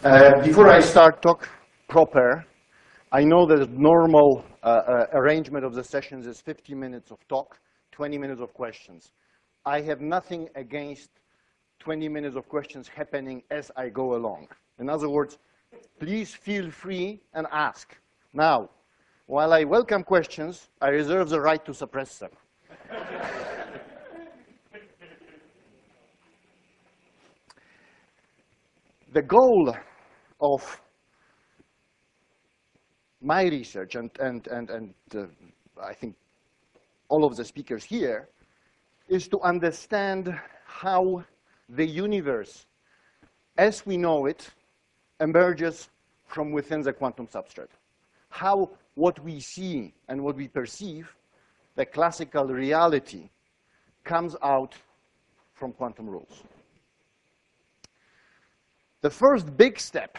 Before I start talk proper, I know that the normal arrangement of the sessions is 50 minutes of talk, 20 minutes of questions. I have nothing against 20 minutes of questions happening as I go along. In other words, please feel free and ask. Now, while I welcome questions, I reserve the right to suppress them. The goal of my research, and I think all of the speakers here, is to understand how the universe, as we know it, emerges from within the quantum substrate. How what we see and what we perceive, the classical reality, comes out from quantum rules. The first big step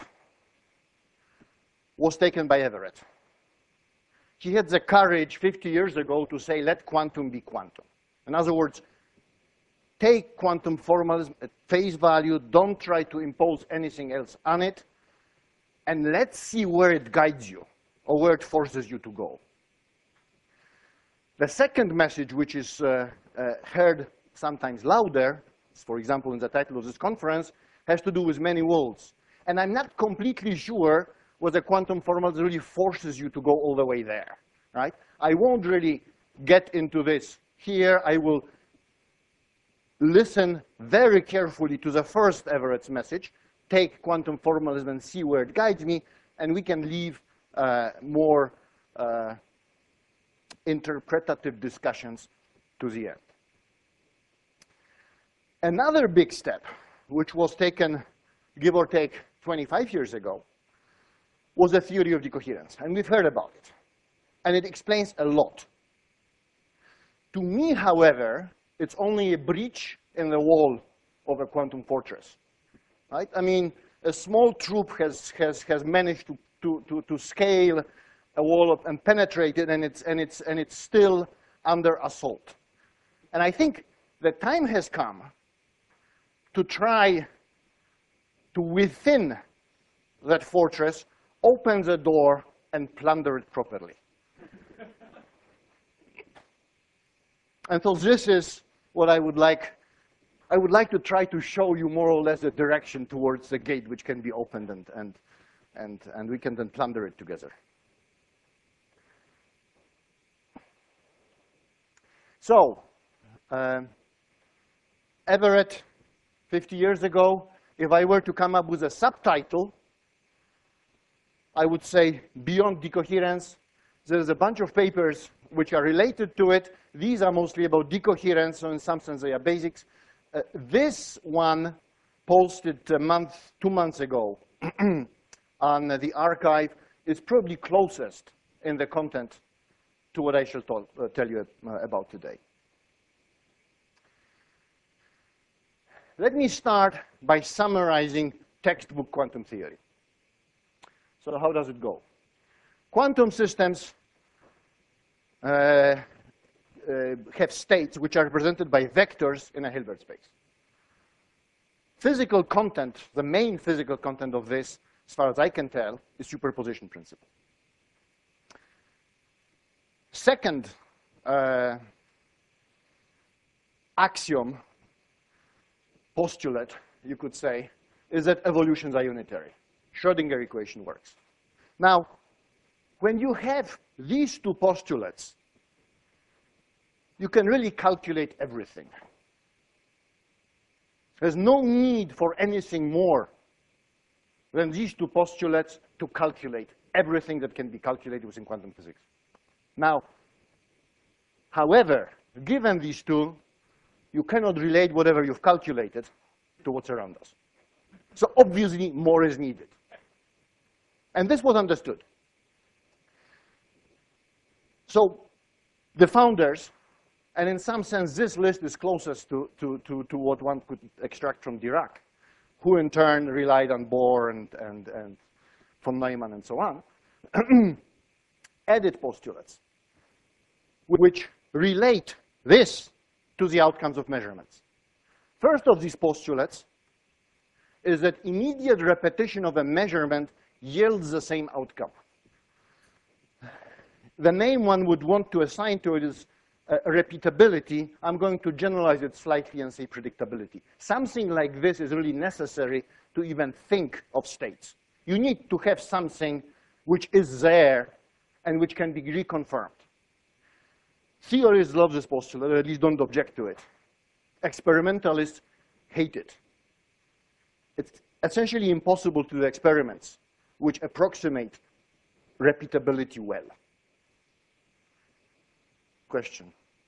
was taken by Everett. He had the courage 50 years ago to say, let quantum be quantum. In other words, take quantum formalism at face value, don't try to impose anything else on it, and let's see where it guides you or where it forces you to go. The second message, which is heard sometimes louder, for example, in the title of this conference, has to do with many worlds. And I'm not completely sure whether quantum formalism really forces you to go all the way there, right? I won't really get into this here. I will listen very carefully to the first Everett's message, take quantum formalism and see where it guides me, and we can leave more interpretative discussions to the end. Another big step, which was taken, give or take, 25 years ago, was the theory of decoherence. And we've heard about it. And it explains a lot. To me, however, it's only a breach in the wall of a quantum fortress. Right? I mean, a small troop has managed to scale a wall up and penetrate it, and it's still under assault. And I think the time has come to try to, within that fortress, open the door and plunder it properly. And so this is what I would like. I would like to try to show you more or less the direction towards the gate which can be opened, and we can then plunder it together. So, Everett, 50 years ago, if I were to come up with a subtitle, I would say, Beyond Decoherence. There's a bunch of papers which are related to it. These are mostly about decoherence, so in some sense they are basics. This one, posted 2 months ago on the archive, is probably closest in the content to what I shall tell you about today. Let me start by summarizing textbook quantum theory. So how does it go? Quantum systems have states which are represented by vectors in a Hilbert space. Physical content, the main physical content of this, as far as I can tell, is superposition principle. Second axiom, postulate, you could say, is that evolutions are unitary. Schrödinger equation works. Now, when you have these two postulates, you can really calculate everything. There's no need for anything more than these two postulates to calculate everything that can be calculated within quantum physics. Now, however, given these two, you cannot relate whatever you've calculated to what's around us. So obviously, more is needed. And this was understood. So the founders, and in some sense, this list is closest to what one could extract from Dirac, who in turn relied on Bohr and von Neumann and so on, added postulates, which relate this to the outcomes of measurements. First of these postulates is that immediate repetition of a measurement yields the same outcome. The name one would want to assign to it is repeatability. I'm going to generalize it slightly and say predictability. Something like this is really necessary to even think of states. You need to have something which is there and which can be reconfirmed. Theorists love this postulate, or at least don't object to it. Experimentalists hate it. It's essentially impossible to do experiments which approximate repeatability well. Question?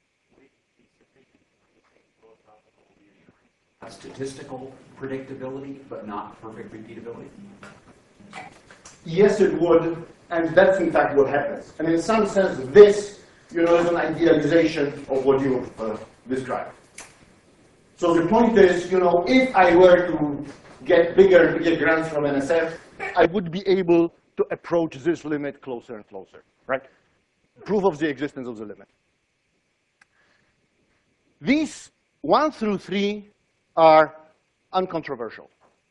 Statistical predictability, but not perfect repeatability? Yes, it would, and that's in fact what happens. And in some sense, this, is an idealization of what you described. So the point is, if I were to get bigger and bigger grants from NSF, I would be able to approach this limit closer and closer, right? Proof of the existence of the limit. These 1 through 3 are uncontroversial.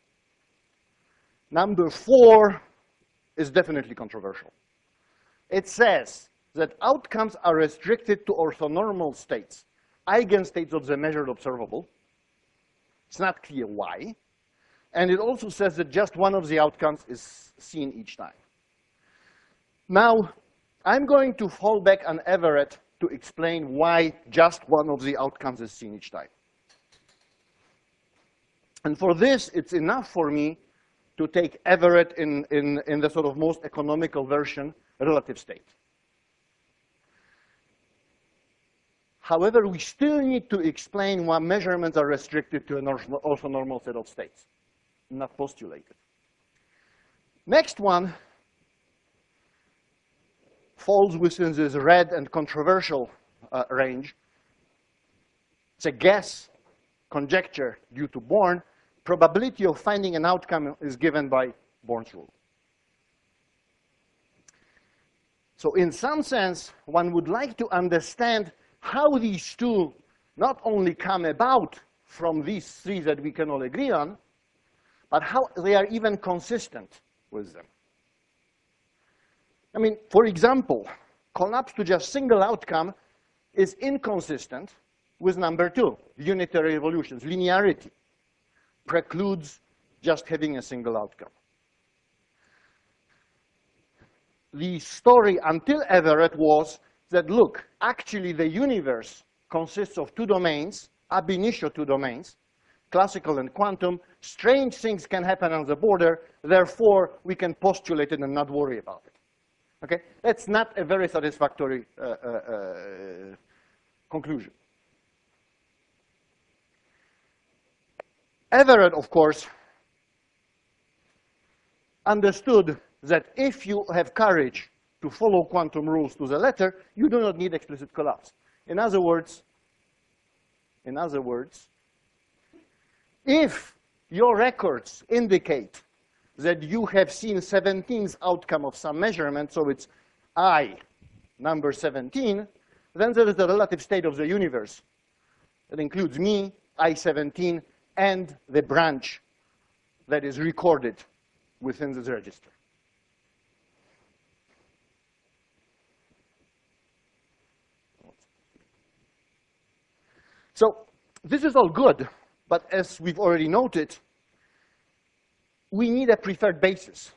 Number 4 is definitely controversial. It says that outcomes are restricted to orthonormal states, eigenstates of the measured observable. It's not clear why. And it also says that just one of the outcomes is seen each time. Now, I'm going to fall back on Everett to explain why just one of the outcomes is seen each time. And for this, it's enough for me to take Everett in the sort of most economical version, relative state. However, we still need to explain why measurements are restricted to an orthonormal set of states, not postulated. Next one falls within this red and controversial range. It's a guess, conjecture due to Born. Probability of finding an outcome is given by Born's rule. So in some sense, one would like to understand how these two not only come about from these three that we can all agree on, but how they are even consistent with them. I mean, for example, collapse to just single outcome is inconsistent with number 2, unitary evolutions. Linearity precludes just having a single outcome. The story until Everett was that, look, actually the universe consists of 2 domains, ab initio 2 domains, classical and quantum. Strange things can happen on the border, therefore we can postulate it and not worry about it. Okay? That's not a very satisfactory conclusion. Everett, of course, understood that if you have courage to follow quantum rules to the letter, you do not need explicit collapse. In other words, if your records indicate that you have seen 17th outcome of some measurement, so it's I, number 17, then there is the relative state of the universe. That includes me, I17, and the branch that is recorded within this register. So this is all good, but as we've already noted, we need a preferred basis.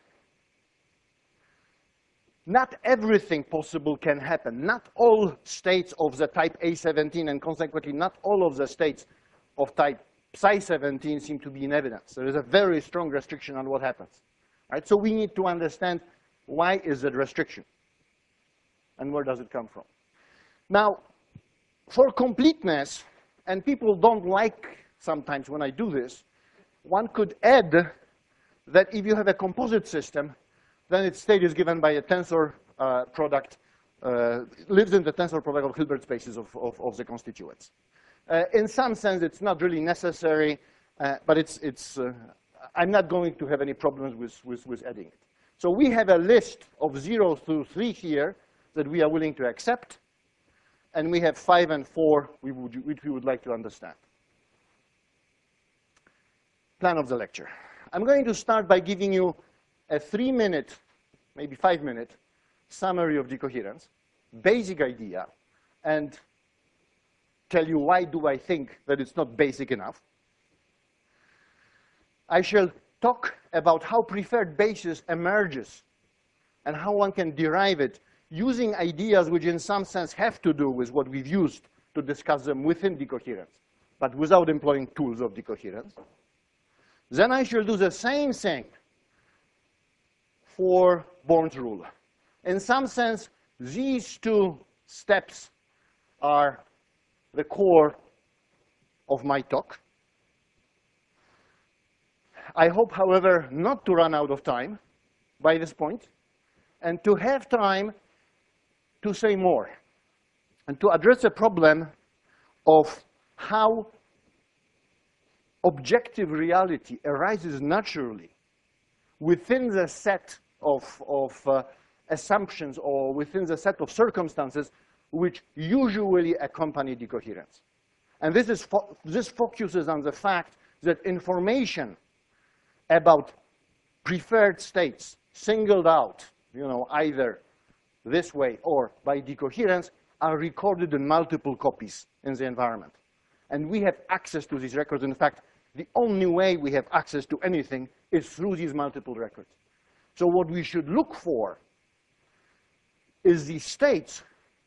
Not everything possible can happen. Not all states of the type A17, and consequently not all of the states of type Psi17 seem to be in evidence. There is a very strong restriction on what happens. Right? So we need to understand why is that restriction and where does it come from. Now, for completeness, and people don't like sometimes when I do this, one could add that if you have a composite system, then its state is given by a tensor product, lives in the tensor product of Hilbert spaces of the constituents. In some sense, it's not really necessary, but I'm not going to have any problems with adding it. So we have a list of 0 through 3 here that we are willing to accept, and we have 5 and 4 which we would like to understand. Plan of the lecture. I'm going to start by giving you a 3-minute, maybe 5-minute summary of decoherence, basic idea, and tell you why do I think that it's not basic enough. I shall talk about how preferred basis emerges and how one can derive it using ideas which in some sense have to do with what we've used to discuss them within decoherence, but without employing tools of decoherence. Then I shall do the same thing for Born's rule. In some sense, these two steps are the core of my talk. I hope, however, not to run out of time by this point, and to have time to say more, and to address a problem of how objective reality arises naturally within the set of assumptions or within the set of circumstances which usually accompany decoherence. And this focuses on the fact that information about preferred states singled out, either this way or by decoherence, are recorded in multiple copies in the environment. And we have access to these records. In fact, the only way we have access to anything is through these multiple records. So what we should look for is the states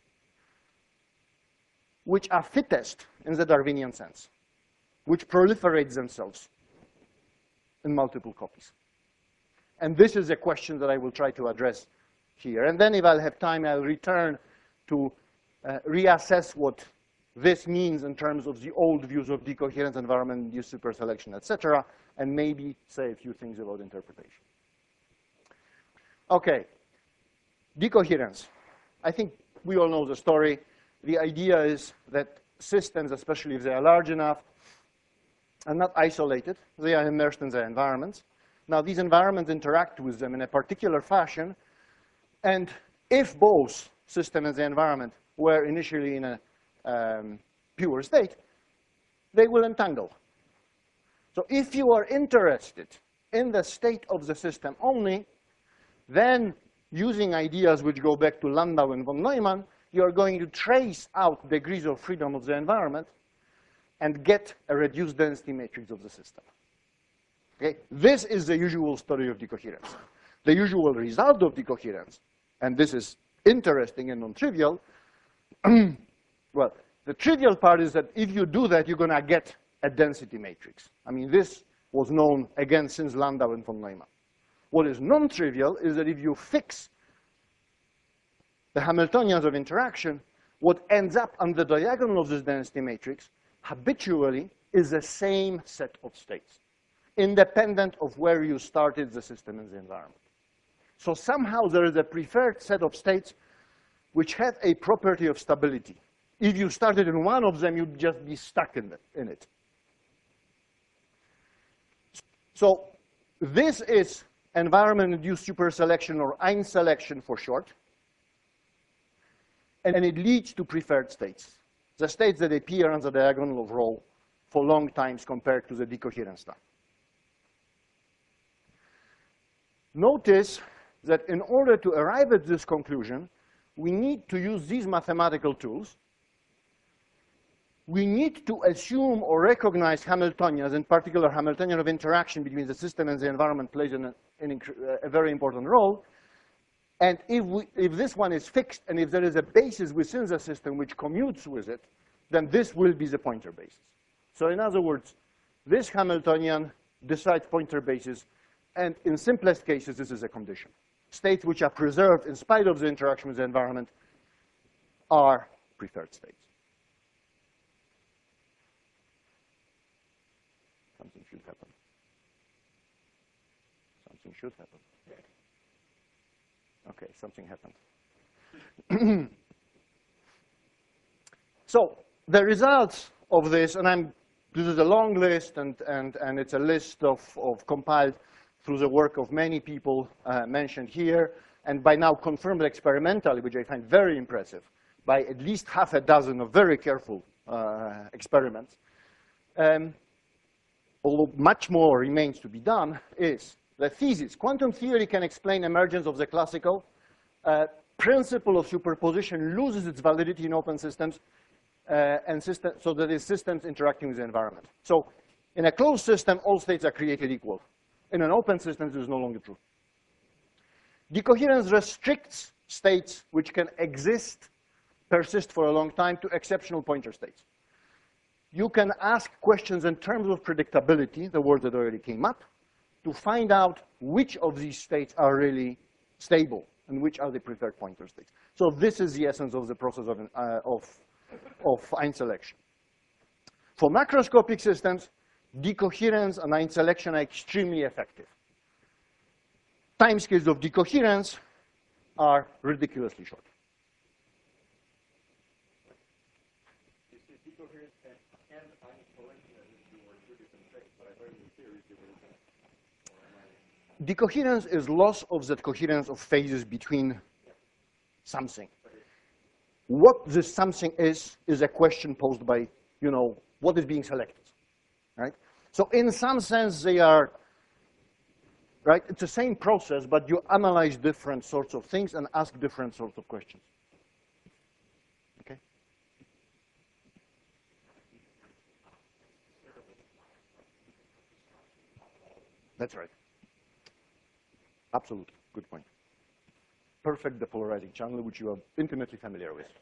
which are fittest in the Darwinian sense, which proliferate themselves in multiple copies. And this is a question that I will try to address here. And then if I'll have time, I'll return to reassess what this means in terms of the old views of decoherence, environment-induced superselection, etc., and maybe say a few things about interpretation. Okay, decoherence. I think we all know the story. The idea is that systems, especially if they are large enough, are not isolated. They are immersed in their environments. Now, these environments interact with them in a particular fashion, and if both system and the environment were initially in a pure state, they will entangle. So if you are interested in the state of the system only, then using ideas which go back to Landau and von Neumann, you are going to trace out degrees of freedom of the environment and get a reduced density matrix of the system. Okay? This is the usual story of decoherence. The usual result of decoherence, and this is interesting and non-trivial, well, the trivial part is that if you do that, you're going to get a density matrix. I mean, this was known, again, since Landau and von Neumann. What is non-trivial is that if you fix the Hamiltonians of interaction, what ends up on the diagonal of this density matrix habitually is the same set of states, independent of where you started the system in the environment. So somehow there is a preferred set of states which have a property of stability. If you started in one of them, you'd just be stuck in it. So this is environment-induced superselection, or einselection for short. And it leads to preferred states, the states that appear on the diagonal of rho for long times compared to the decoherence time. Notice that in order to arrive at this conclusion, we need to use these mathematical tools. We need to assume or recognize Hamiltonians, in particular Hamiltonian of interaction between the system and the environment plays a very important role. And if this one is fixed, and if there is a basis within the system which commutes with it, then this will be the pointer basis. So in other words, this Hamiltonian decides pointer basis, and in simplest cases, this is a condition. States which are preserved in spite of the interaction with the environment are preferred states. Something should happen. Something should happen. Okay, something happened. So the results of this, and this is a long list, and it's a list of compiled through the work of many people mentioned here, and by now confirmed experimentally, which I find very impressive, by at least half a dozen of very careful experiments. although much more remains to be done, is the thesis. Quantum theory can explain emergence of the classical principle of superposition loses its validity in open systems, so that is systems interacting with the environment. So in a closed system, all states are created equal. In an open system, this is no longer true. Decoherence restricts states which can persist for a long time to exceptional pointer states. You can ask questions in terms of predictability, the word that already came up, to find out which of these states are really stable and which are the preferred pointer states. So this is the essence of the process of Ein selection. For macroscopic systems, decoherence and Ein selection are extremely effective. Timescales of decoherence are ridiculously short. You see, decoherence and Ein selection as if you were two different things, but I heard in the theory they were the same. Decoherence is loss of that coherence of phases between something. What this something is a question posed by, what is being selected, right? So in some sense, they are, right? It's the same process, but you analyze different sorts of things and ask different sorts of questions. Okay? That's right. Absolutely. Good point. Perfect depolarizing channel, which you are intimately familiar with.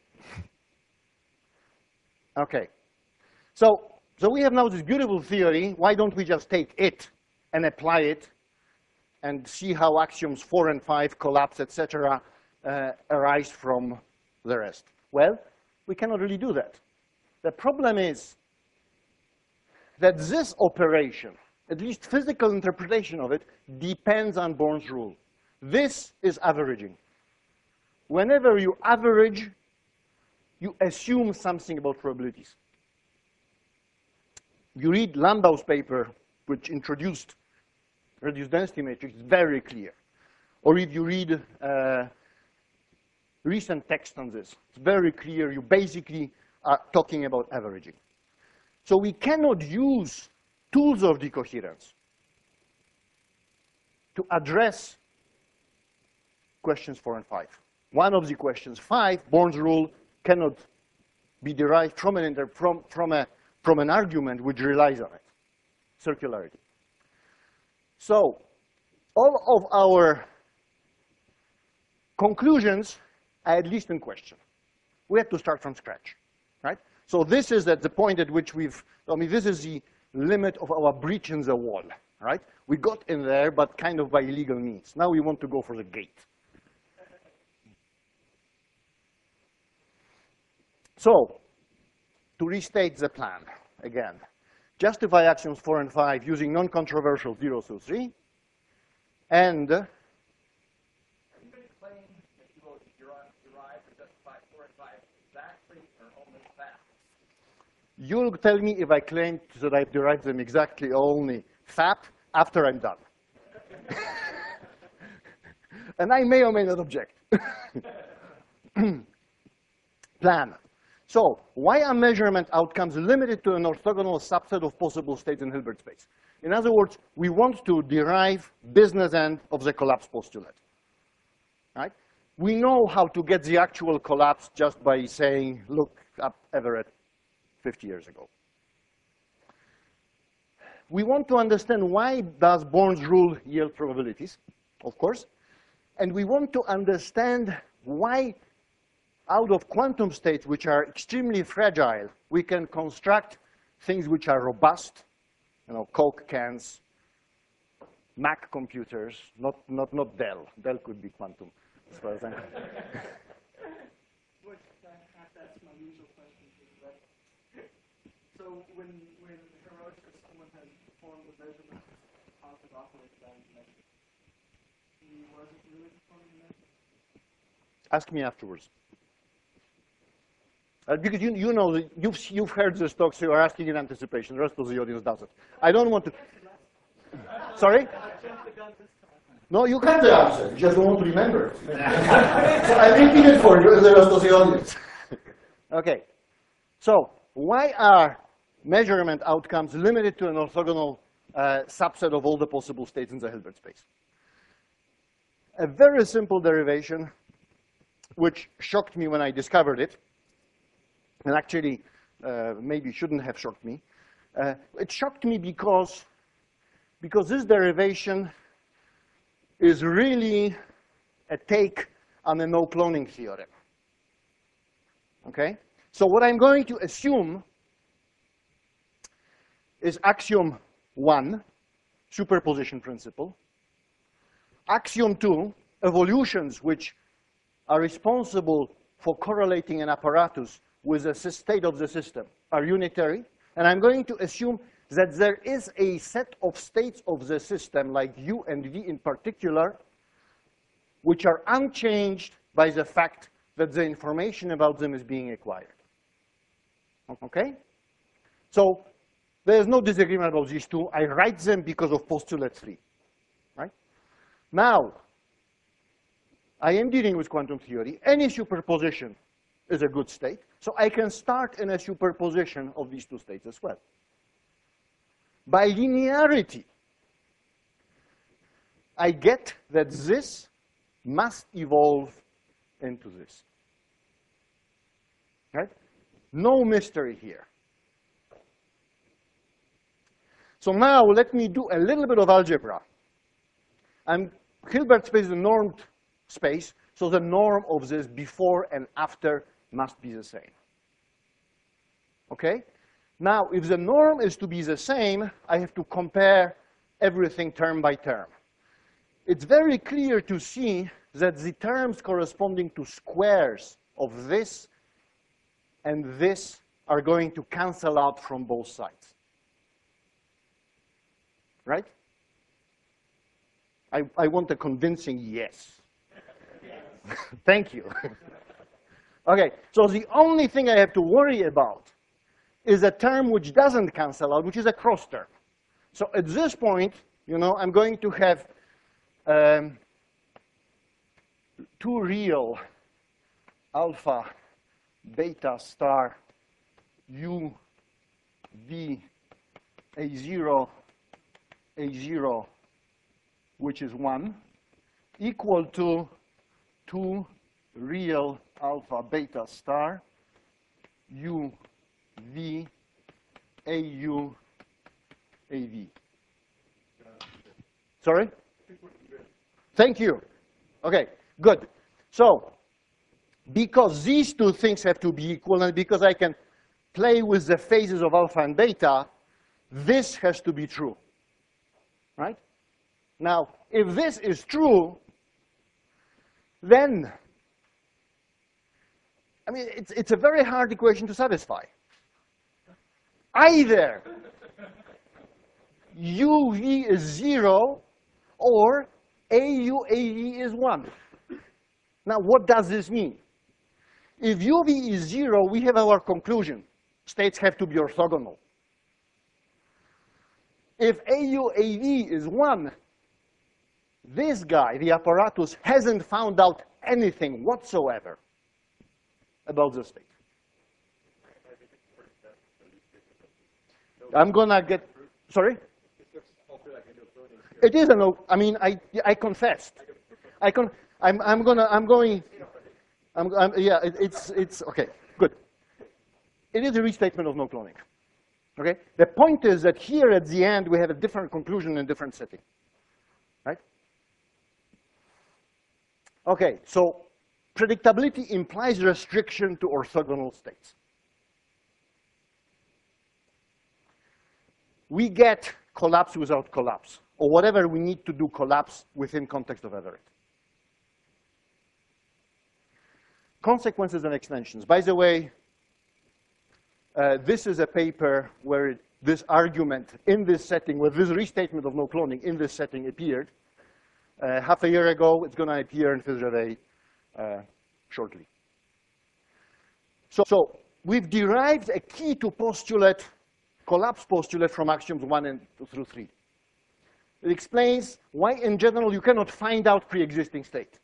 Okay. So we have now this beautiful theory. Why don't we just take it and apply it and see how axioms 4 and 5 collapse, etc., arise from the rest? Well, we cannot really do that. The problem is that this operation, at least physical interpretation of it, depends on Born's rule. This is averaging. Whenever you average, you assume something about probabilities. You read Landau's paper, which introduced reduced density matrix, it's very clear. Or if you read recent text on this, it's very clear. You basically are talking about averaging. So we cannot use tools of decoherence to address questions 4 and 5. One of the questions 5, Born's rule, cannot be derived from an argument which relies on it, circularity. So all of our conclusions are at least in question. We have to start from scratch, right? So this is at the point at which this is the limit of our breach in the wall, right? We got in there, but kind of by illegal means. Now we want to go for the gate. So, to restate the plan, again, justify axioms 4 and 5 using non-controversial 0 through 3, and Anybody claim that you will derive or justify 4 and 5 exactly or only that? you'll tell me if I claim that I've derived them exactly only FAP after I'm done. And I may or may not object. Plan. So why are measurement outcomes limited to an orthogonal subset of possible states in Hilbert space? In other words, we want to derive business end of the collapse postulate, right? We know how to get the actual collapse just by saying, look up Everett 50 years ago. We want to understand why does Born's rule yield probabilities, of course, and we want to understand why out of quantum states, which are extremely fragile, we can construct things which are robust, Coke cans, Mac computers, not Dell. Dell could be quantum, as far as I know. Which that's my usual question. So when heroic or someone has performed the measurement of positive operator value measure, he wasn't really performing the measurement? Ask me afterwards. Because you know, you've heard this talk, so you're asking in anticipation. The rest of the audience doesn't. I don't want to. Sorry? No, you can the answer. You just don't want to remember it. So I repeat it for you and the rest of the audience. Okay. So why are measurement outcomes limited to an orthogonal subset of all the possible states in the Hilbert space. A very simple derivation, which shocked me when I discovered it, and actually maybe shouldn't have shocked me. It shocked me because this derivation is really a take on a no-cloning theorem. Okay? So what I'm going to assume is axiom 1, superposition principle. Axiom 2, evolutions which are responsible for correlating an apparatus with the state of the system are unitary. And I'm going to assume that there is a set of states of the system, like U and V in particular, which are unchanged by the fact that the information about them is being acquired. Okay? So there's no disagreement about these two. I write them because of postulate 3. Right? Now, I am dealing with quantum theory. Any superposition is a good state. So I can start in a superposition of these two states as well. By linearity, I get that this must evolve into this. Right? No mystery here. So now let me do a little bit of algebra. Hilbert space is a normed space, so the norm of this before and after must be the same. Okay? Now, if the norm is to be the same, I have to compare everything term by term. It's very clear to see that the terms corresponding to squares of this and this are going to cancel out from both sides. Right? I want a convincing yes. Thank you. Okay, so the only thing I have to worry about is a term which doesn't cancel out, which is a cross term. So at this point, I'm going to have 2 real alpha, beta star, u, v, a0, which is 1, equal to 2 real alpha, beta star, u, v, au, av. Sorry? Thank you. Okay, good. So, because these two things have to be equal, and because I can play with the phases of alpha and beta, this has to be true. Right? Now, if this is true, then, it's a very hard equation to satisfy. Either uv is 0 or auav is 1. Now, what does this mean? If uv is 0, we have our conclusion. States have to be orthogonal. If auav is 1, this guy, the apparatus, hasn't found out anything whatsoever about the state. I'm going to get, sorry? It is I confessed. It's okay, good. It is a restatement of no cloning. Okay? The point is that here at the end, we have a different conclusion in a different setting. Right? Okay, so predictability implies restriction to orthogonal states. We get collapse without collapse, or whatever we need to do collapse within context of Everett. Consequences and extensions. By the way, this is a paper where this argument in this setting, where this restatement of no cloning in this setting appeared. Half a year ago, it's going to appear in PhysRev shortly. So we've derived a key to postulate, collapse postulate from axioms 1 through 3. It explains why, in general, you cannot find out pre-existing state.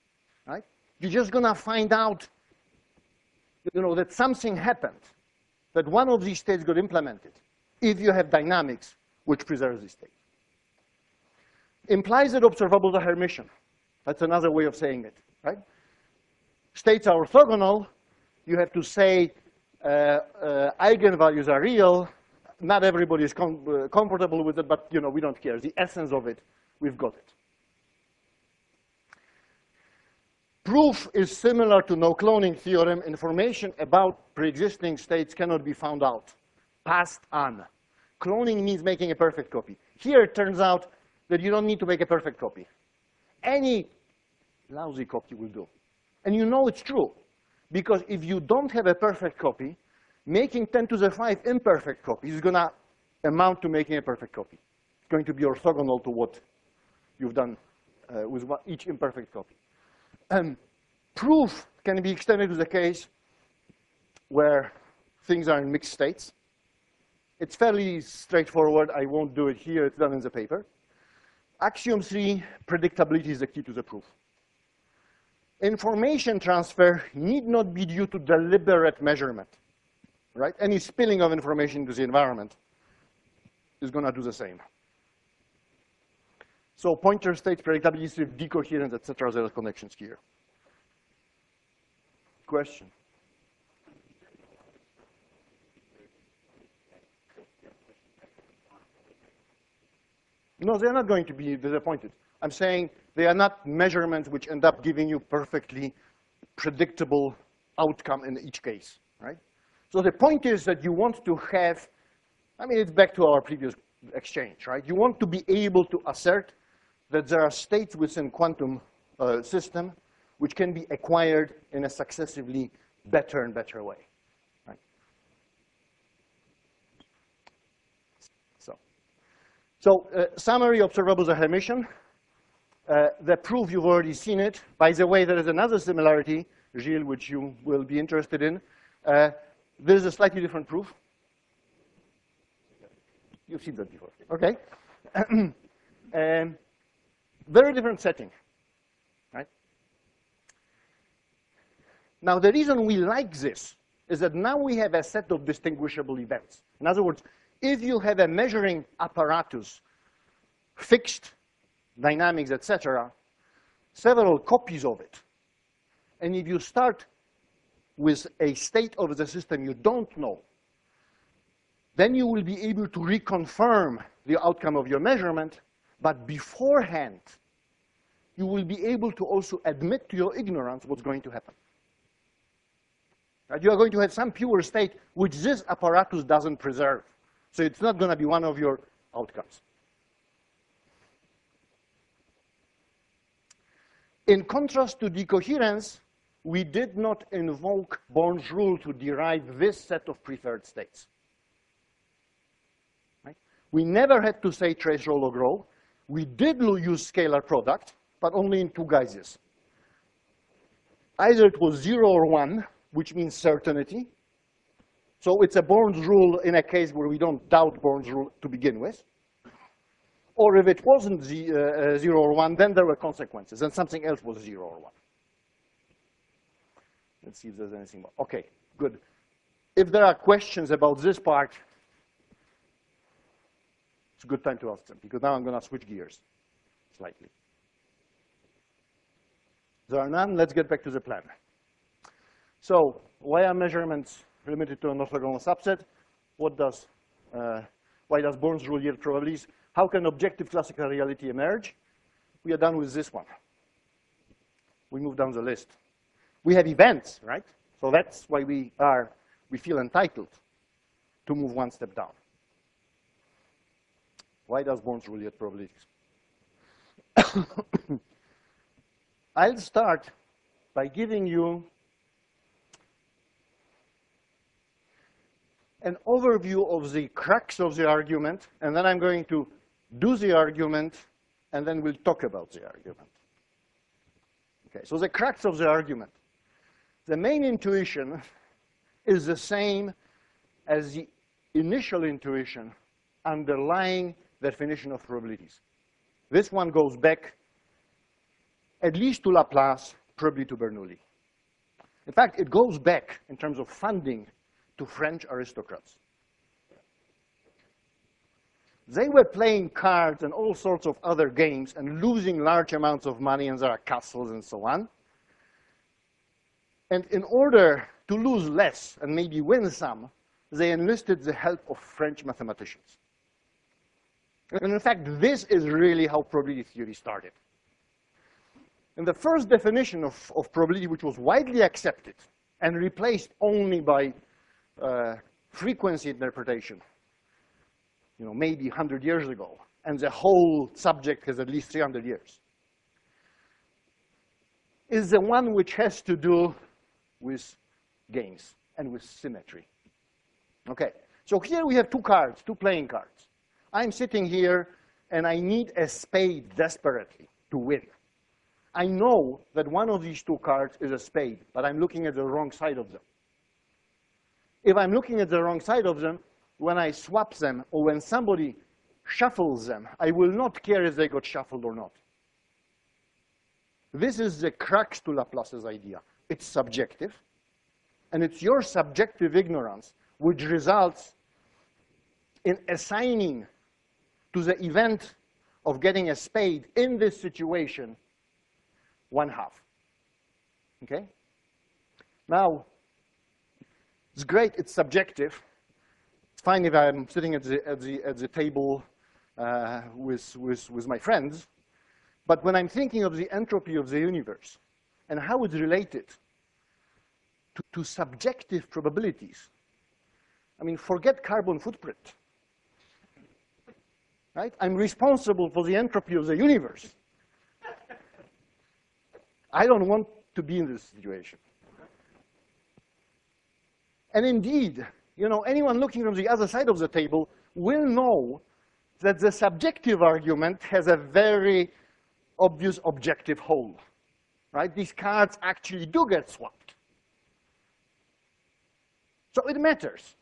Right? You're just going to find out, that something happened. that one of these states got implemented if you have dynamics which preserves the state. Implies that observables are Hermitian. That's another way of saying it, right? States are orthogonal. You have to say eigenvalues are real. Not everybody is comfortable with it, but we don't care. The essence of it, we've got it. Proof is similar to no-cloning theorem. Information about pre-existing states cannot be found out. Passed on. Cloning means making a perfect copy. Here it turns out that you don't need to make a perfect copy. Any lousy copy will do. And you know it's true. Because if you don't have a perfect copy, making 10 to the 5 imperfect copies is going to amount to making a perfect copy. It's going to be orthogonal to what you've done with each imperfect copy. Proof can be extended to the case where things are in mixed states. It's fairly straightforward. I won't do it here. It's done in the paper. Axiom 3, predictability is the key to the proof. Information transfer need not be due to deliberate measurement, right? Any spilling of information into the environment is going to do the same. So pointer states, predictability, decoherence, etc. There are connections here. Question? No, they're not going to be disappointed. I'm saying they are not measurements which end up giving you perfectly predictable outcome in each case, right? So the point is that you want to have, it's back to our previous exchange, right? You want to be able to assert that there are states within quantum system which can be acquired in a successively better and better way, right? So summary, observables are Hermitian. The proof, you've already seen it. By the way, there is another similarity, Gilles, which you will be interested in. There is a slightly different proof. You've seen that before, okay? Very different setting, right? Now, the reason we like this is that now we have a set of distinguishable events. In other words, if you have a measuring apparatus, fixed dynamics, etc., several copies of it, and if you start with a state of the system you don't know, then you will be able to reconfirm the outcome of your measurement, but beforehand, you will be able to also admit to your ignorance what's going to happen. Right? You are going to have some pure state which this apparatus doesn't preserve. So it's not going to be one of your outcomes. In contrast to decoherence, we did not invoke Born's rule to derive this set of preferred states. Right? We never had to say trace, roll, or grow. We did use scalar product, but only in two guises. Either it was 0 or 1, which means certainty. So it's a Born's rule in a case where we don't doubt Born's rule to begin with. Or if it wasn't 0 or 1, then there were consequences, and something else was 0 or 1. Let's see if there's anything more. Okay, good. If there are questions about this part, it's a good time to ask them, because now I'm going to switch gears slightly. There are none. Let's get back to the plan. So why are measurements limited to an orthogonal subset? Why does Born's rule yield probabilities? How can objective classical reality emerge? We are done with this one. We move down the list. We have events, right? So that's why we feel entitled to move one step down. Why does Born's rule yield probabilities? I'll start by giving you an overview of the crux of the argument, and then I'm going to do the argument, and then we'll talk about the argument. Okay, so the crux of the argument. The main intuition is the same as the initial intuition underlying the definition of probabilities. This one goes back at least to Laplace, probably to Bernoulli. In fact, it goes back in terms of funding to French aristocrats. They were playing cards and all sorts of other games and losing large amounts of money, and there are castles and so on. And in order to lose less and maybe win some, they enlisted the help of French mathematicians. And in fact, this is really how probability theory started. And the first definition of probability, which was widely accepted and replaced only by frequency interpretation, maybe 100 years ago, and the whole subject has at least 300 years, is the one which has to do with games and with symmetry. Okay, so here we have two playing cards. I'm sitting here, and I need a spade desperately to win. I know that one of these two cards is a spade, but I'm looking at the wrong side of them. If I'm looking at the wrong side of them, when I swap them or when somebody shuffles them, I will not care if they got shuffled or not. This is the crux to Laplace's idea. It's subjective, and it's your subjective ignorance which results in assigning to the event of getting a spade in this situation 1/2. Okay? Now, it's great, it's subjective. It's fine if I'm sitting at the table with my friends, but when I'm thinking of the entropy of the universe and how it's related to subjective probabilities, I mean, forget carbon footprint. Right? I'm responsible for the entropy of the universe. I don't want to be in this situation. And indeed, anyone looking from the other side of the table will know that the subjective argument has a very obvious objective hole. Right? These cards actually do get swapped. So it matters.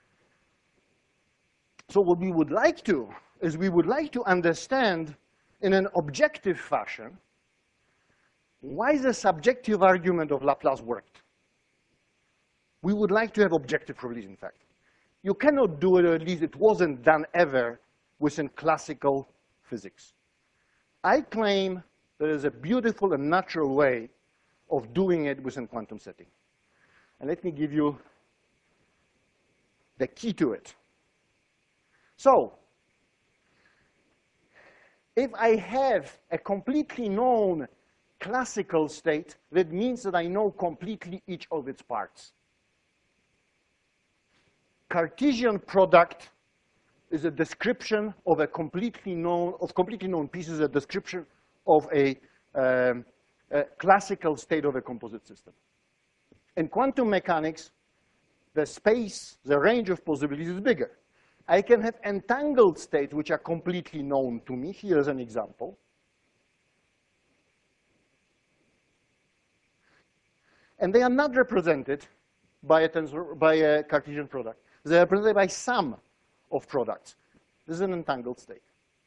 So what we would like to is we would like to understand in an objective fashion why the subjective argument of Laplace worked. We would like to have objective probabilities, in fact. You cannot do it, or at least it wasn't done ever, within classical physics. I claim there is a beautiful and natural way of doing it within quantum setting. And let me give you the key to it. So, if I have a completely known classical state, that means that I know completely each of its parts. Cartesian product is a description of a completely known pieces, a description of a classical state of a composite system. In quantum mechanics, the space, the range of possibilities is bigger. I can have entangled states which are completely known to me. Here's an example. And they are not represented by a Cartesian product. They are represented by sum of products. This is an entangled state.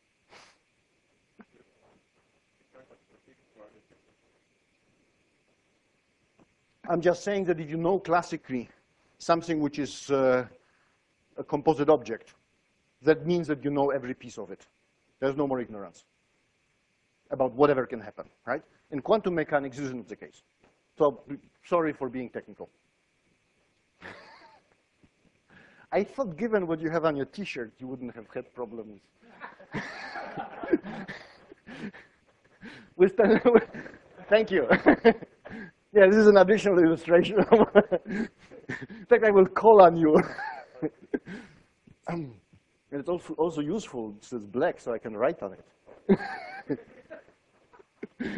I'm just saying that if you know classically something which is a composite object, that means that you know every piece of it. There's no more ignorance about whatever can happen, right? In quantum mechanics, this isn't the case. So, sorry for being technical. I thought given what you have on your T-shirt, you wouldn't have had problems. Thank you. Yeah, this is an additional illustration. In fact, I will call on you. And it's also useful. It says black, so I can write on it.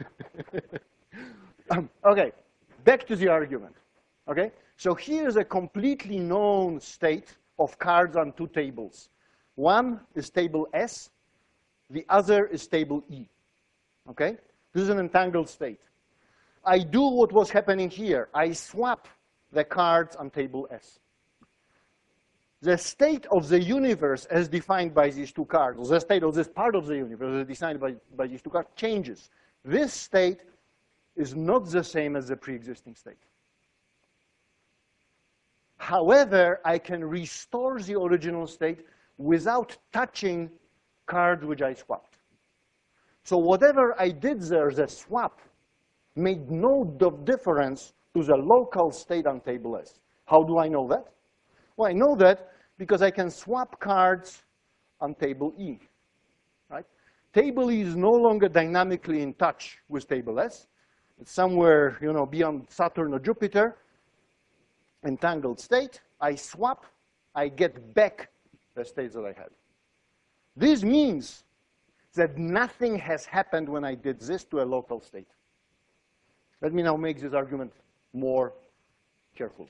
Okay, back to the argument. Okay, so here's a completely known state of cards on two tables. One is table S, the other is table E. Okay, this is an entangled state. I do what was happening here. I swap the cards on table S. The state of the universe as defined by these two cards, or the state of this part of the universe as defined by these two cards, changes. This state is not the same as the pre-existing state. However, I can restore the original state without touching cards which I swapped. So whatever I did there, the swap, made no difference to the local state on table S. How do I know that? Well, I know that because I can swap cards on table E, right? Table E is no longer dynamically in touch with table S. It's somewhere, beyond Saturn or Jupiter, entangled state. I swap, I get back the states that I had. This means that nothing has happened when I did this to a local state. Let me now make this argument more careful.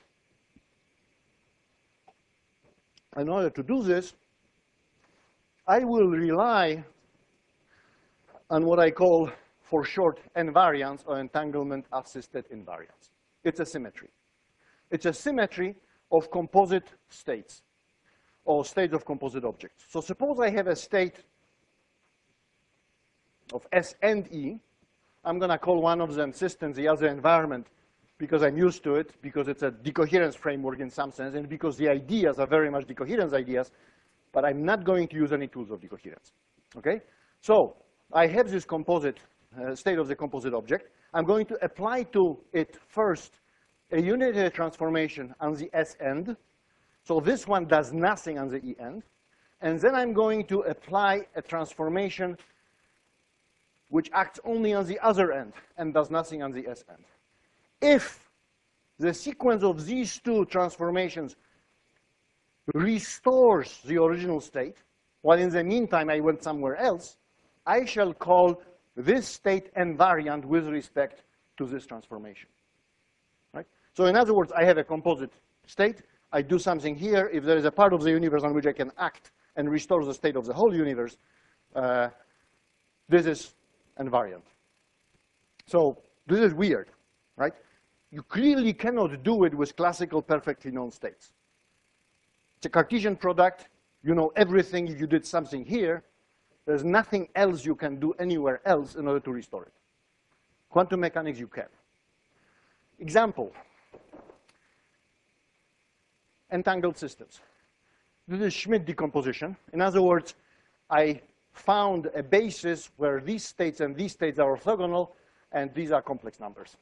In order to do this, I will rely on what I call, for short, invariance or entanglement-assisted invariance. It's a symmetry. It's a symmetry of composite states, or states of composite objects. So suppose I have a state of S and E. I'm going to call one of them system, the other environment, because I'm used to it, because it's a decoherence framework in some sense, and because the ideas are very much decoherence ideas, but I'm not going to use any tools of decoherence. Okay? So I have this composite state of the composite object. I'm going to apply to it first a unitary transformation on the S end. So this one does nothing on the E end. And then I'm going to apply a transformation which acts only on the other end and does nothing on the S end. If the sequence of these two transformations restores the original state, while in the meantime I went somewhere else, I shall call this state invariant with respect to this transformation. Right? So in other words, I have a composite state. I do something here. If there is a part of the universe on which I can act and restore the state of the whole universe, this is invariant. So this is weird, right? You clearly cannot do it with classical perfectly known states. It's a Cartesian product. You know everything if you did something here. There's nothing else you can do anywhere else in order to restore it. Quantum mechanics, you can. Example. Entangled systems. This is Schmidt decomposition. In other words, I found a basis where these states and these states are orthogonal, and these are complex numbers.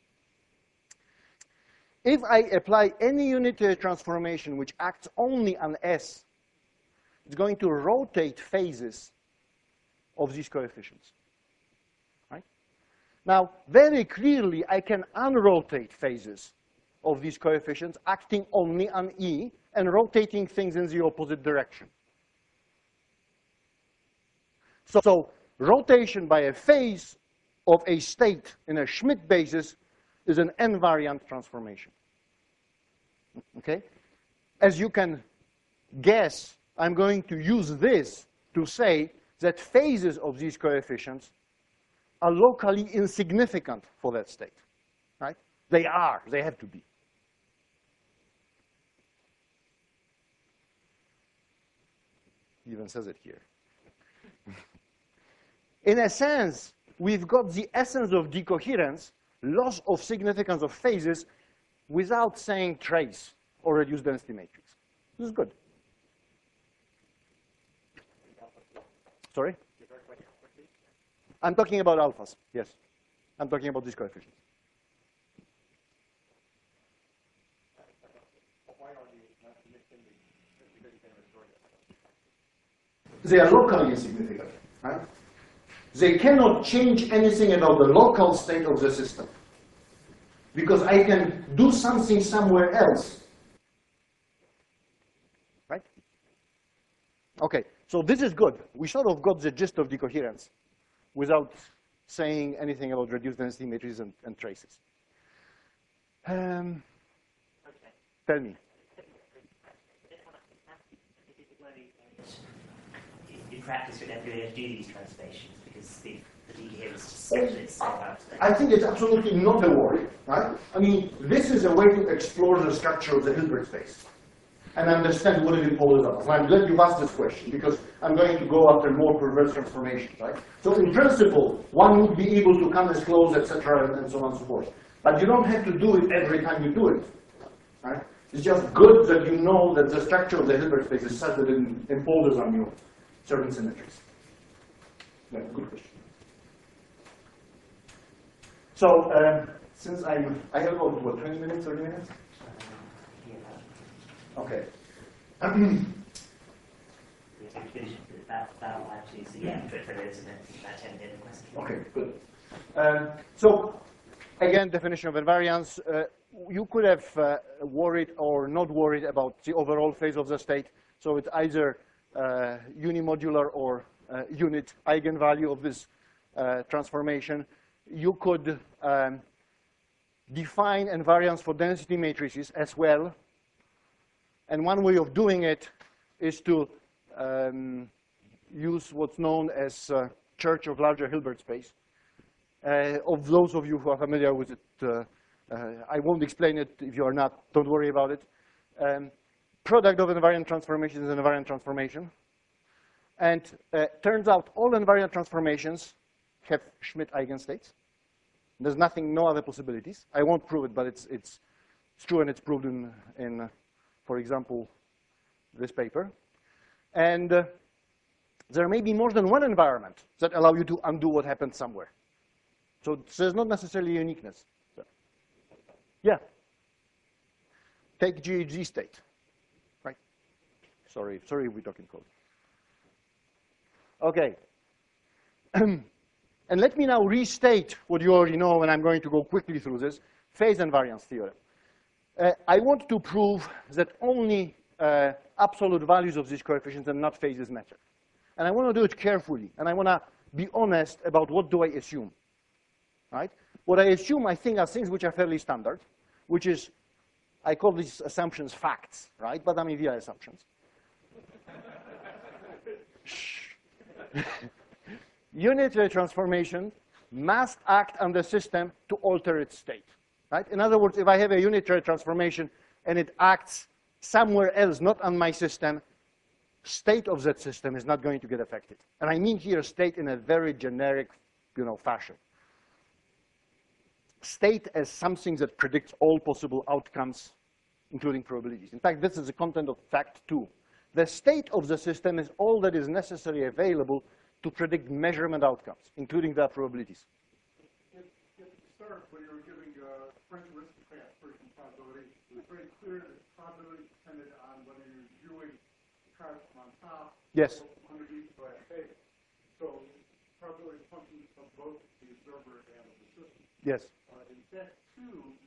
If I apply any unitary transformation which acts only on S, it's going to rotate phases of these coefficients. Right? Now, very clearly, I can unrotate phases of these coefficients acting only on E and rotating things in the opposite direction. So rotation by a phase of a state in a Schmidt basis is an invariant transformation. Okay? As you can guess, I'm going to use this to say that phases of these coefficients are locally insignificant for that state. Right? They have to be. It even says it here. In a sense, we've got the essence of decoherence, loss of significance of phases, without saying trace or reduced density matrix. This is good. Sorry? I'm talking about alphas, yes. I'm talking about these coefficients. They are locally insignificant, right? They cannot change anything about the local state of the system, because I can do something somewhere else. Right? Okay, so this is good. We sort of got the gist of decoherence without saying anything about reduced density matrices and traces. Tell me. In practice, we'd never be able to do these transformations because the decoherence just split itself out. I think it's absolutely not a worry, right? I mean, this is a way to explore the structure of the Hilbert space and understand what it imposes on us. And I'm glad you asked this question, because I'm going to go after more perverse transformations, right? So in principle, one would be able to come as close, etc., and so on and so forth. But you don't have to do it every time you do it, right? It's just good that you know that the structure of the Hilbert space is such that it imposes on you certain symmetries. Yeah, good question. So, since I have about, what, 20 minutes, 30 minutes? Okay. That'll actually, so yeah, for those in that 10 minute question. Okay, good. So, again, definition of invariance. You could have worried or not worried about the overall phase of the state. So it's either unimodular or unit eigenvalue of this transformation. You could define invariance for density matrices as well. And one way of doing it is to use what's known as Church of larger Hilbert space. Of those of you who are familiar with it, I won't explain it. If you are not, don't worry about it. Product of invariant transformations is an invariant transformation. And turns out all invariant transformations have Schmidt eigenstates. There's nothing, no other possibilities. I won't prove it, but it's true, and it's proved in for example, this paper. And there may be more than one environment that allow you to undo what happened somewhere. So there's not necessarily uniqueness. So, yeah. Take GHZ state, right? Sorry, we're talking code. Okay. And let me now restate what you already know, and I'm going to go quickly through this, phase invariance theorem. I want to prove that only absolute values of these coefficients and not phases matter. And I want to do it carefully, and I want to be honest about what do I assume, right? What I assume, I think, are things which are fairly standard, which is, I call these assumptions facts, right? But I mean, they are assumptions. Unitary transformation must act on the system to alter its state, right? In other words, if I have a unitary transformation and it acts somewhere else, not on my system, state of that system is not going to get affected. And I mean here state in a very generic, fashion. State as something that predicts all possible outcomes, including probabilities. In fact, this is the content of fact 2. The state of the system is all that is necessarily available to predict measurement outcomes, including their probabilities. At the start, when you were giving French risk transfer probability, it was very clear that probability depended on whether you're viewing the card from on top Yes. or underneath by a face. So probability functions of both the observer and of the system. Yes. In fact 2,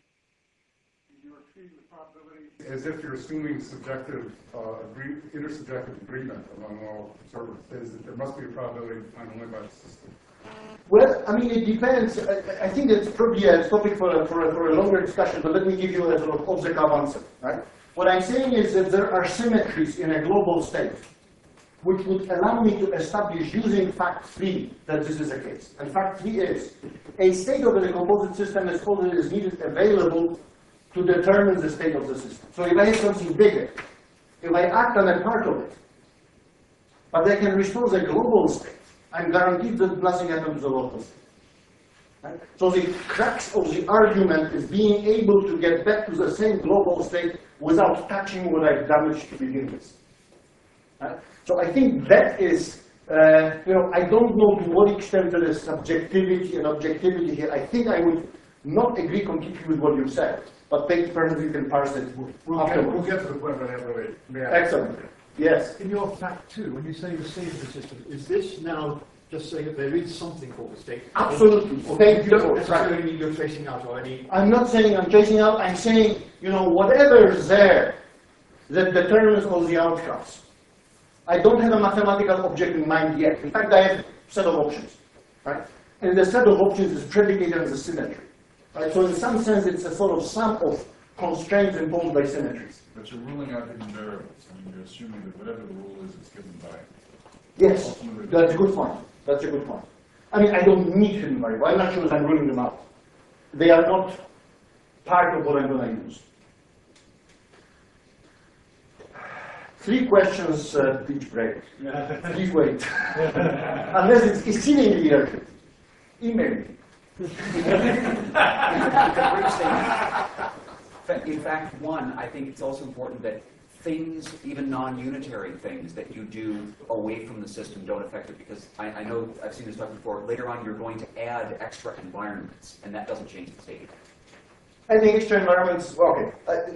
you were treating the probability as if you're assuming subjective, intersubjective agreement among all observers. Is that there must be a probability defined only by the system. Well, I mean, it depends. I think it's probably a topic for a longer discussion, but let me give you a sort of off-the-cuff answer, right? What I'm saying is that there are symmetries in a global state which would allow me to establish using fact 3 that this is the case. And fact 3 is a state of a decomposite system is all that is needed available to determine the state of the system. So if I have something bigger, if I act on a part of it, but I can restore the global state, I'm guaranteed that nothing happens to the local state. Right? So the crux of the argument is being able to get back to the same global state without touching what I've damaged to begin with. Right? So I think that is, I don't know to what extent there is subjectivity and objectivity here. I think I would not agree completely with what you said, but perhaps you can parse it We'll get to the point where that really matters. Excellent. Yes. In your fact 2, when you say the state of the system, is this now just saying that there is something called a state? Absolutely. Or Thank you you. don't Right. necessarily need you're tracing out or any... I'm not saying I'm chasing out. I'm saying, whatever is there that determines all the outcomes. I don't have a mathematical object in mind yet. In fact, I have a set of options, right? And the set of options is predicated on the symmetry, right? So in some sense, it's a sort of sum of constraints imposed by symmetries. But you're ruling out hidden variables. I mean, you're assuming that whatever the rule is, it's given by. Yes, that's a good point. That's a good point. I mean, I don't need hidden variables. I'm not sure that I'm ruling them out. They are not part of what I'm going to use. 3 questions each break. Please wait. Unless it's exceedingly urgent. Email me. In fact, one, I think it's also important that things, even non-unitary things that you do away from the system don't affect it, because I know, I've seen this talk before, later on you're going to add extra environments, and that doesn't change the state. I think extra environments, okay.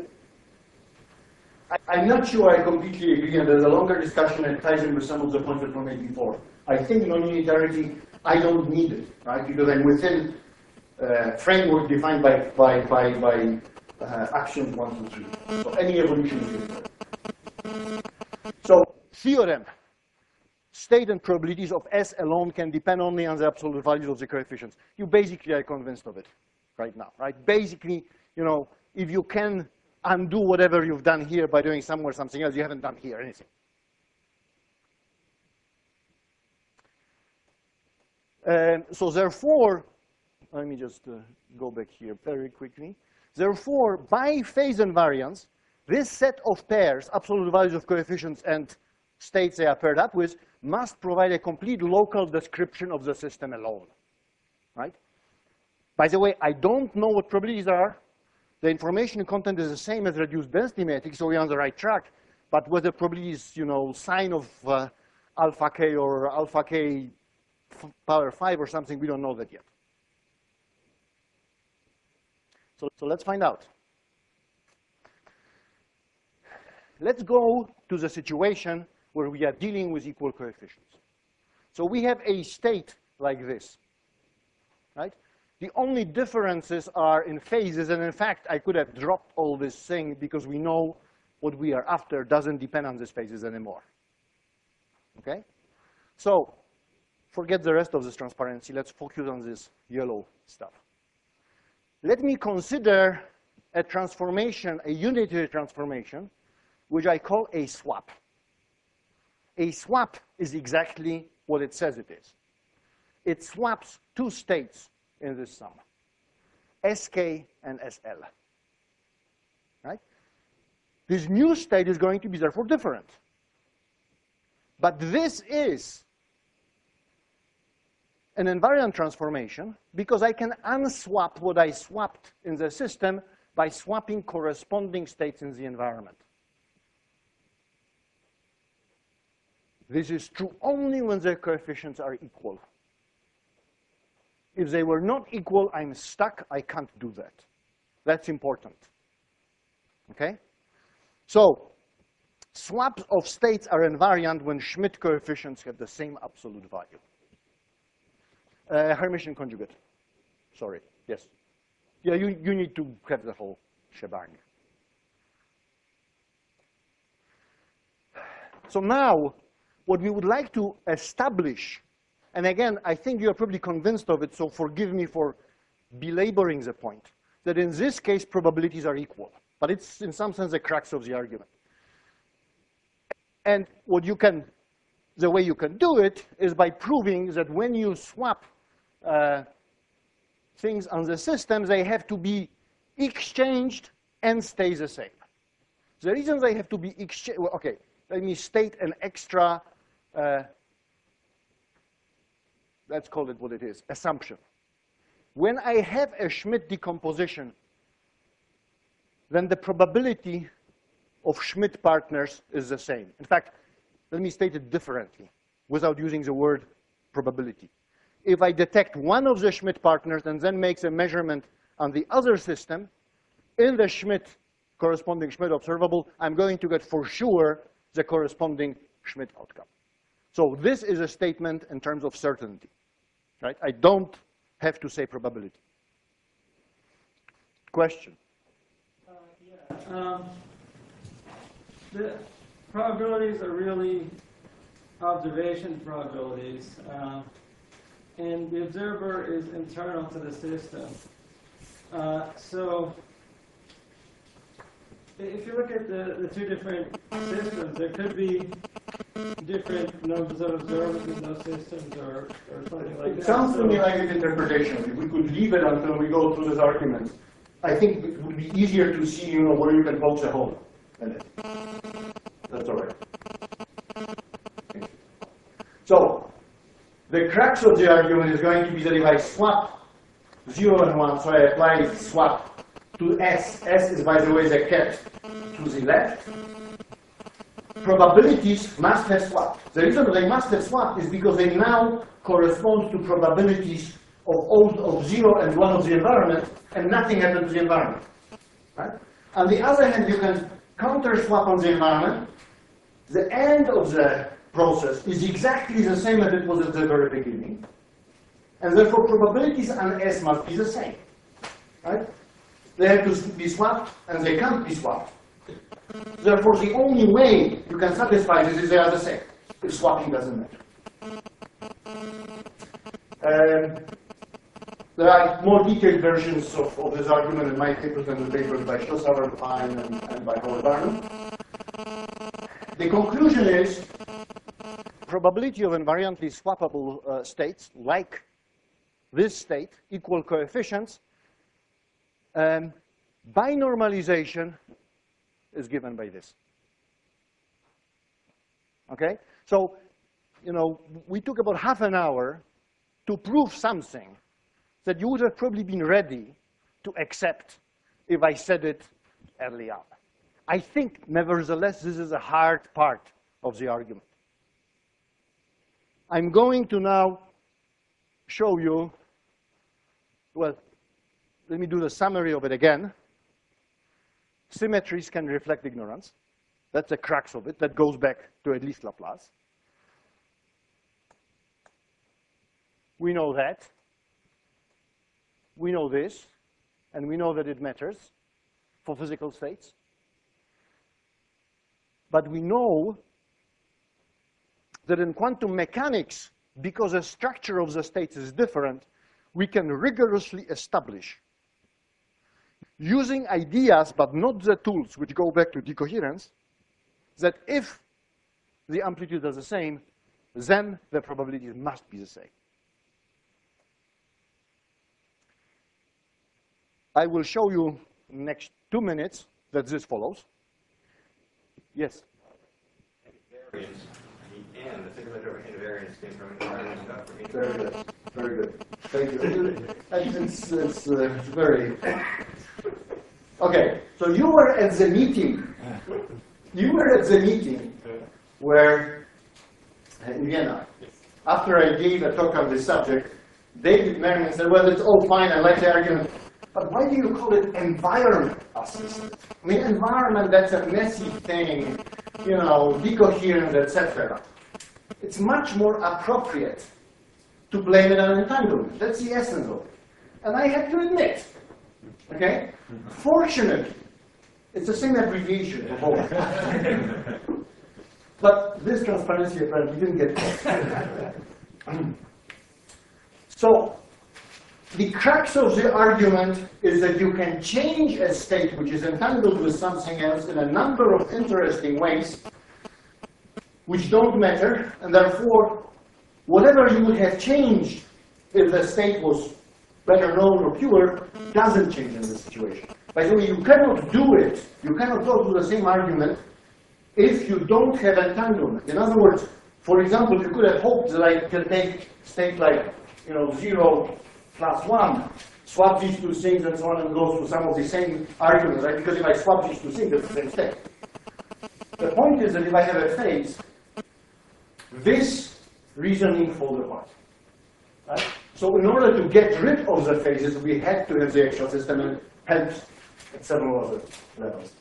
I'm not sure I completely agree, and there's a longer discussion that ties in with some of the points that were made before. I think non-unitarity, I don't need it, right? Because I'm within framework defined by actions 1 to 3. So any evolution is unitarity. So theorem, state and probabilities of S alone can depend only on the absolute values of the coefficients. You basically are convinced of it right now, right? Basically, you know, if you can undo whatever you've done here by doing somewhere something else, you haven't done here anything. So therefore, let me just go back here very quickly. Therefore, by phase invariance, this set of pairs, absolute values of coefficients and states they are paired up with, must provide a complete local description of the system alone, right? By the way, I don't know what probabilities are. The information content is the same as reduced density matrix, so we're on the right track. But whether probability is, you know, sine of alpha k or alpha k power 5 or something, we don't know that yet. So let's find out. Let's go to the situation where we are dealing with equal coefficients. So we have a state like this, right? The only differences are in phases, and in fact, I could have dropped all this thing because we know what we are after doesn't depend on these phases anymore, okay? So forget the rest of this transparency. Let's focus on this yellow stuff. Let me consider a transformation, a unitary transformation, which I call a swap. A swap is exactly what it says it is. It swaps two states in this sum, Sk and Sl, right? This new state is going to be therefore different. But this is an invariant transformation because I can unswap what I swapped in the system by swapping corresponding states in the environment. This is true only when their coefficients are equal. If they were not equal, I'm stuck. I can't do that. That's important. Okay? So swaps of states are invariant when Schmidt coefficients have the same absolute value. Hermitian conjugate. Sorry. Yes. Yeah, you need to have the whole shebang. So now, what we would like to establish, and again, I think you're probably convinced of it, so forgive me for belaboring the point, that in this case, probabilities are equal. But it's, in some sense, the crux of the argument. And what you can, the way you can do it is by proving that when you swap things on the system, they have to be exchanged and stay the same. The reason they have to be exchanged, well, okay, let me state an extra, let's call it what it is, assumption. When I have a Schmidt decomposition, then the probability of Schmidt partners is the same. In fact, let me state it differently without using the word probability. If I detect one of the Schmidt partners and then makes a measurement on the other system, in the Schmidt corresponding Schmidt observable, I'm going to get for sure the corresponding Schmidt outcome. So this is a statement in terms of certainty, right? I don't have to say probability. Question? The probabilities are really observation probabilities, and the observer is internal to the system. So if you look at the two different systems, there could be different numbers of observers in those systems or something like that. It sounds to me like an interpretation. If we could leave it until we go through this argument, I think it would be easier to see, where you can poke a hole in it. That's all right. So the crux of the argument is going to be that if I swap 0 and 1, so I apply swap to S. S is, by the way, the cat to the left. Probabilities must have swapped. The reason they must have swapped is because they now correspond to probabilities of 0 and 1 of the environment, and nothing happened to the environment. Right? On the other hand, you can counter swap on the environment. The end of the process is exactly the same as it was at the very beginning. And therefore, probabilities on S must be the same. Right? They have to be swapped, and they can't be swapped. Therefore, the only way you can satisfy this is they are the same, if swapping doesn't matter. There are more detailed versions of this argument in my papers and the papers by Schlosser, Pine, and by Howard Barnum. The conclusion is probability of invariantly swappable states, like this state, equal coefficients, by normalization is given by this. Okay? So, you know, we took about half an hour to prove something that you would have probably been ready to accept if I said it early on. I think, nevertheless, this is a hard part of the argument. I'm going to now show you, well, let me do the summary of it again. Symmetries can reflect ignorance. That's the crux of it. That goes back to at least Laplace. We know that. We know this. And we know that it matters for physical states. But we know that in quantum mechanics, because the structure of the states is different, we can rigorously establish, using ideas but not the tools which go back to decoherence, that if the amplitudes are the same, then the probabilities must be the same. I will show you in the next 2 minutes that this follows. Yes? Invariance, the N, the singular invariance came from environment, not from Very good. Very good. Thank you. It's very... Okay, so you were at the meeting. You were at the meeting where, in Vienna, after I gave a talk on this subject, David Merriman said, well, it's all fine, I like the argument, but why do you call it environment assisted? I mean, environment, that's a messy thing, you know, decoherence, etc. It's much more appropriate to blame it on entanglement. That's the essence of it. And I have to admit, okay, fortunately, it's the same abbreviation for both. But this transparency apparently didn't get caught. So, the crux of the argument is that you can change a state which is entangled with something else in a number of interesting ways which don't matter, and therefore, whatever you would have changed if the state was better known or pure doesn't change in this situation. By the way, you cannot do it, you cannot go to the same argument if you don't have entanglement. In other words, for example, you could have hoped that I can take state like, you know, 0 plus 1, swap these two things and so on, and go through some of the same arguments, right? Because if I swap these two things, it's the same state. The point is that if I have a phase, this reasoning falls apart. Right? So in order to get rid of the phases, we had to have the actual system, and helps at several other levels.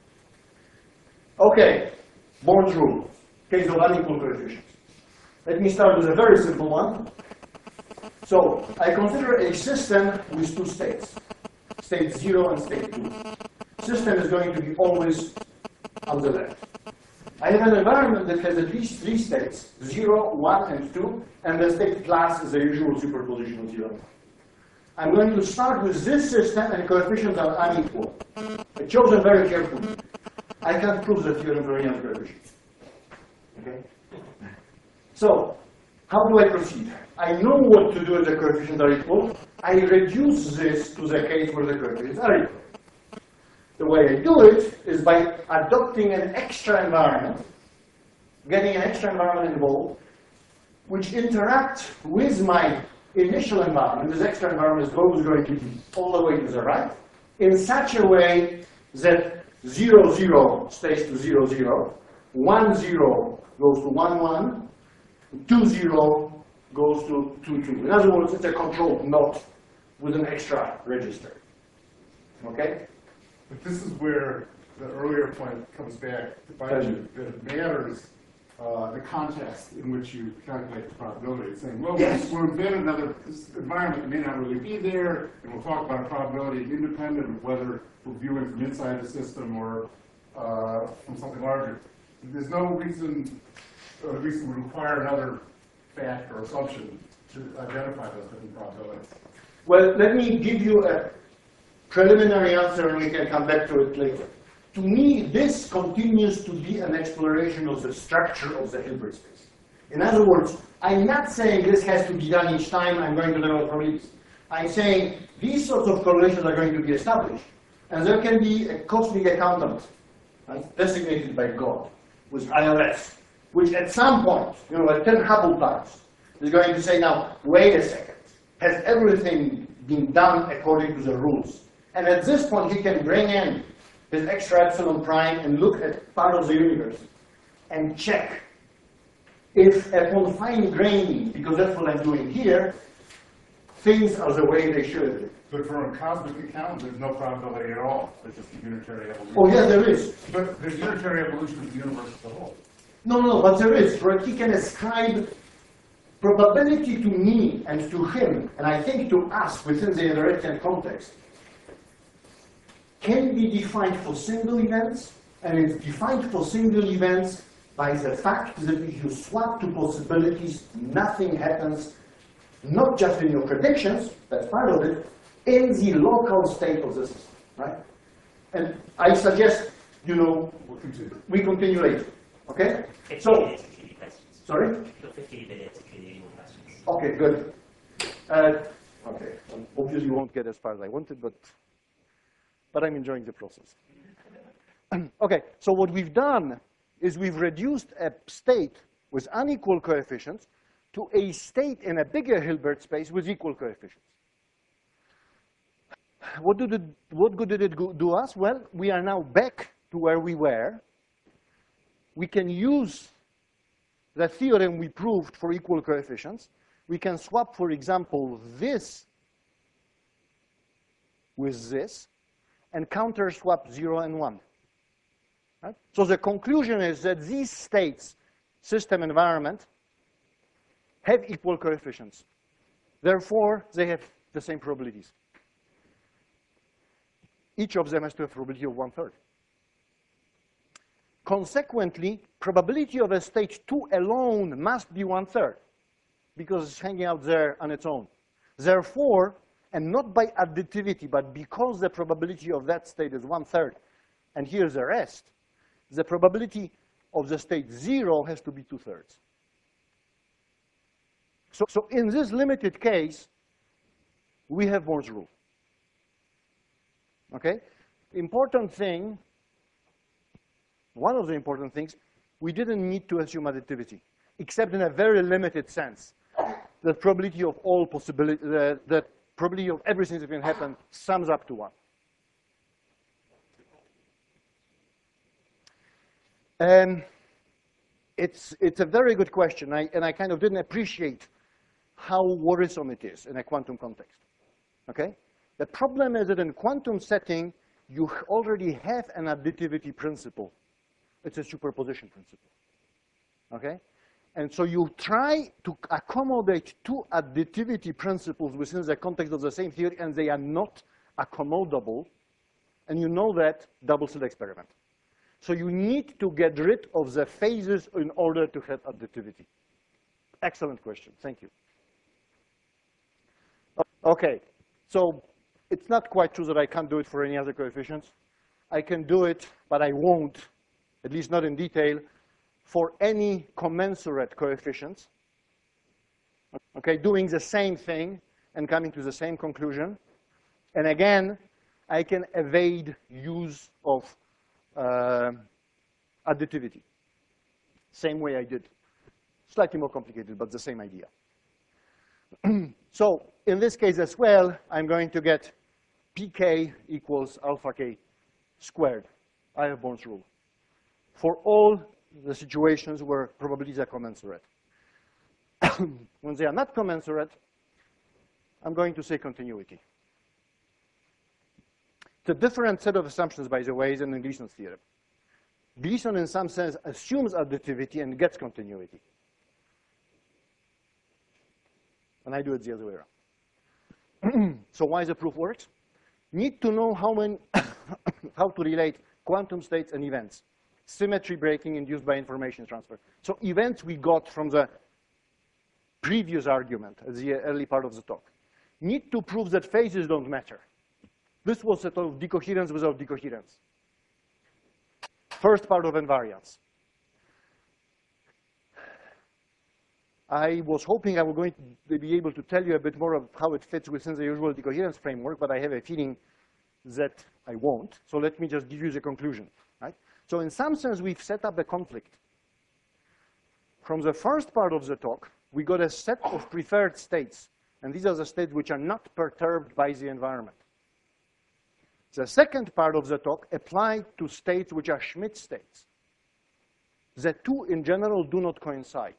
Okay, Born's rule, case of unequal coefficients. Let me start with a very simple one. So I consider a system with two states, state 0 and state 2. System is going to be always on the left. I have an environment that has at least 3 states, 0, 1, and 2, and the state class is the usual superposition of 0. I'm going to start with this system, and coefficients are unequal. I chose them very carefully. I can't prove the theorem for any other coefficients. Okay? So, how do I proceed? I know what to do if the coefficients are equal. I reduce this to the case where the coefficients are equal. The way I do it is by adopting an extra environment, getting an extra environment involved, which interacts with my initial environment. This extra environment is always going to be all the way to the right, in such a way that 0, 0 stays to 0, 0, 1, 0 goes to 1, 1, 2, 0 goes to 2, 2. In other words, it's a controlled knot with an extra register. Okay? But this is where the earlier point comes back to bite you, that it matters the context in which you calculate the probability. It's saying, well, Yes. we're in another environment that may not really be there, and we'll talk about a probability independent of whether we're viewing from inside the system or from something larger. There's no reason, or at least would require another fact or assumption to identify those different probabilities. Well, let me give you a preliminary answer and we can come back to it later. To me, this continues to be an exploration of the structure of the Hilbert space. In other words, I'm not saying this has to be done each time I'm going to develop probabilities. I'm saying these sorts of correlations are going to be established, and there can be a cosmic accountant, right, designated by God, with IRS, which at some point, at 10 Hubble times, is going to say, now, wait a second, has everything been done according to the rules? And at this point, he can bring in his extra epsilon prime and look at part of the universe and check if upon fine graining, because that's what I'm doing here, things are the way they should be. But for a cosmic account, there's no probability at all. There's just a unitary evolution. Oh, yeah, there is. But there's unitary evolution of the universe as a whole. No, but there is. Right? He can ascribe probability to me and to him, and I think to us within the Everettian context, can be defined for single events, and it's defined for single events by the fact that if you swap two possibilities, nothing happens, not just in your predictions, that's part of it, in the local state of the system, right? And I suggest, we continue later, okay? 15 So, minutes to clear questions. sorry? You've got 15 minutes to clear your questions. Okay, good. Okay, obviously you won't get as far as I wanted, but I'm enjoying the process. Okay, so what we've done is we've reduced a state with unequal coefficients to a state in a bigger Hilbert space with equal coefficients. What good did it do us? Well, we are now back to where we were. We can use the theorem we proved for equal coefficients. We can swap, for example, this with this, and counter swap 0 and 1. Right? So the conclusion is that these states, system environment, have equal coefficients. Therefore, they have the same probabilities. Each of them has to have a probability of 1/3. Consequently, probability of a state 2 alone must be 1/3 because it's hanging out there on its own. Therefore, and not by additivity, but because the probability of that state is 1/3, and here's the rest, the probability of the state 0 has to be 2/3. So in this limited case, we have Moore's rule. Okay? Important thing, one of the important things, we didn't need to assume additivity, except in a very limited sense. The probability of all possibility, the probability of everything that can happen sums up to 1. It's a very good question, and I kind of didn't appreciate how worrisome it is in a quantum context. Okay? The problem is that in quantum setting, you already have an additivity principle. It's a superposition principle. Okay? And so you try to accommodate two additivity principles within the context of the same theory, and they are not accommodable. And you know that double-slit experiment. So you need to get rid of the phases in order to have additivity. Excellent question. Thank you. Okay. So it's not quite true that I can't do it for any other coefficients. I can do it, but I won't, at least not in detail, for any commensurate coefficients. Okay, doing the same thing and coming to the same conclusion. And again, I can evade use of additivity. Same way I did. Slightly more complicated, but the same idea. So in this case as well, I'm going to get pk equals alpha k squared. I have Born's rule. For all the situations where probabilities are commensurate. When they are not commensurate, I'm going to say continuity. It's a different set of assumptions, by the way, than in Gleason's theorem. Gleason, in some sense, assumes additivity and gets continuity. And I do it the other way around. So why the proof works? Need to know how to relate quantum states and events. Symmetry breaking induced by information transfer. So events we got from the previous argument at the early part of the talk. Need to prove that phases don't matter. This was a sort of decoherence without decoherence. First part of invariance. I was hoping I was going to be able to tell you a bit more of how it fits within the usual decoherence framework, but I have a feeling that I won't. So let me just give you the conclusion, right? So in some sense, we've set up a conflict. From the first part of the talk, we got a set of preferred states, and these are the states which are not perturbed by the environment. The second part of the talk applied to states which are Schmidt states. The two, in general, do not coincide.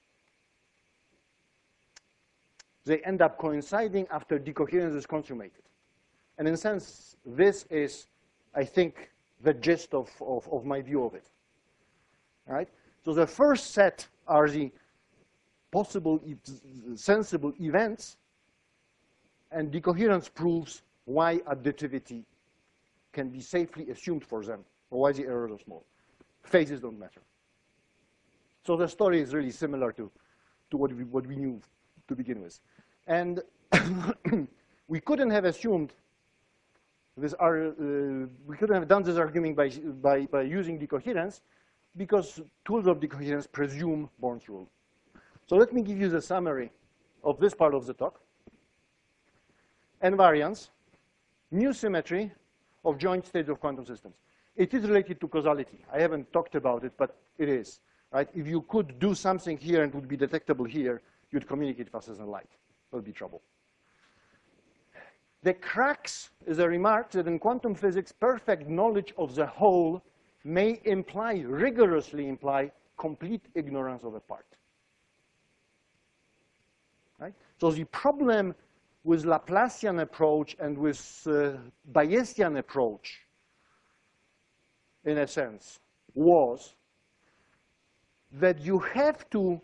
They end up coinciding after decoherence is consummated. And in a sense, this is, I think, the gist of my view of it. All right? So the first set are the possible sensible events, and decoherence proves why additivity can be safely assumed for them, or why the errors are small. Phases don't matter. So the story is really similar to what we knew to begin with. And we couldn't have assumed this, we couldn't have done this argument by using decoherence, because tools of decoherence presume Born's rule. So let me give you the summary of this part of the talk. Invariance, new symmetry of joint states of quantum systems. It is related to causality. I haven't talked about it, but it is. Right? If you could do something here and it would be detectable here, you'd communicate faster than light. There would be trouble. The crux is a remark that in quantum physics, perfect knowledge of the whole may imply, rigorously imply, complete ignorance of a part. Right? So the problem with Laplacian approach and with Bayesian approach, in a sense, was that you have to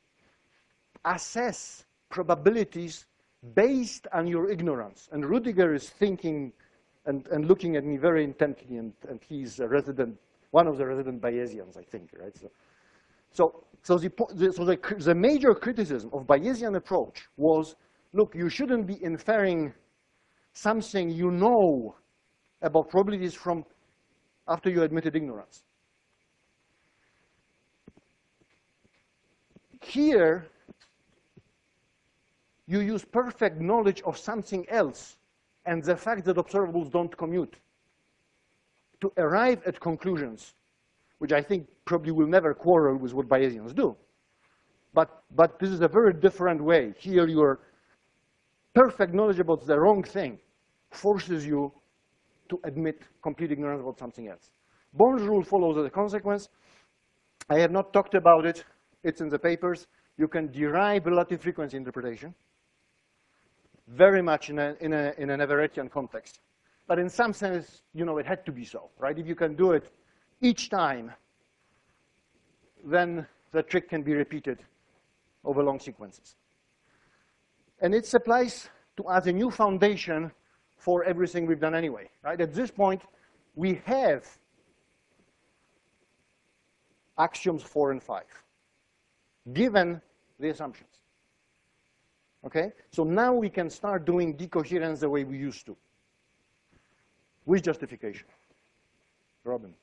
assess probabilities based on your ignorance. And Rudiger is thinking and looking at me very intently, and he's a resident, one of the resident Bayesians, I think, right? So the major criticism of Bayesian approach was, look, you shouldn't be inferring something you know about probabilities from after you admitted ignorance. Here, you use perfect knowledge of something else and the fact that observables don't commute to arrive at conclusions, which I think probably will never quarrel with what Bayesians do. But this is a very different way. Here, your perfect knowledge about the wrong thing forces you to admit complete ignorance about something else. Born's rule follows as a consequence. I have not talked about it. It's in the papers. You can derive relative frequency interpretation very much in an Everettian context. But in some sense, you know, it had to be so, right? If you can do it each time, then the trick can be repeated over long sequences. And it applies to as a new foundation for everything we've done anyway, right? At this point, we have axioms 4 and 5, given the assumptions. Okay? So now we can start doing decoherence the way we used to, with justification. Robin.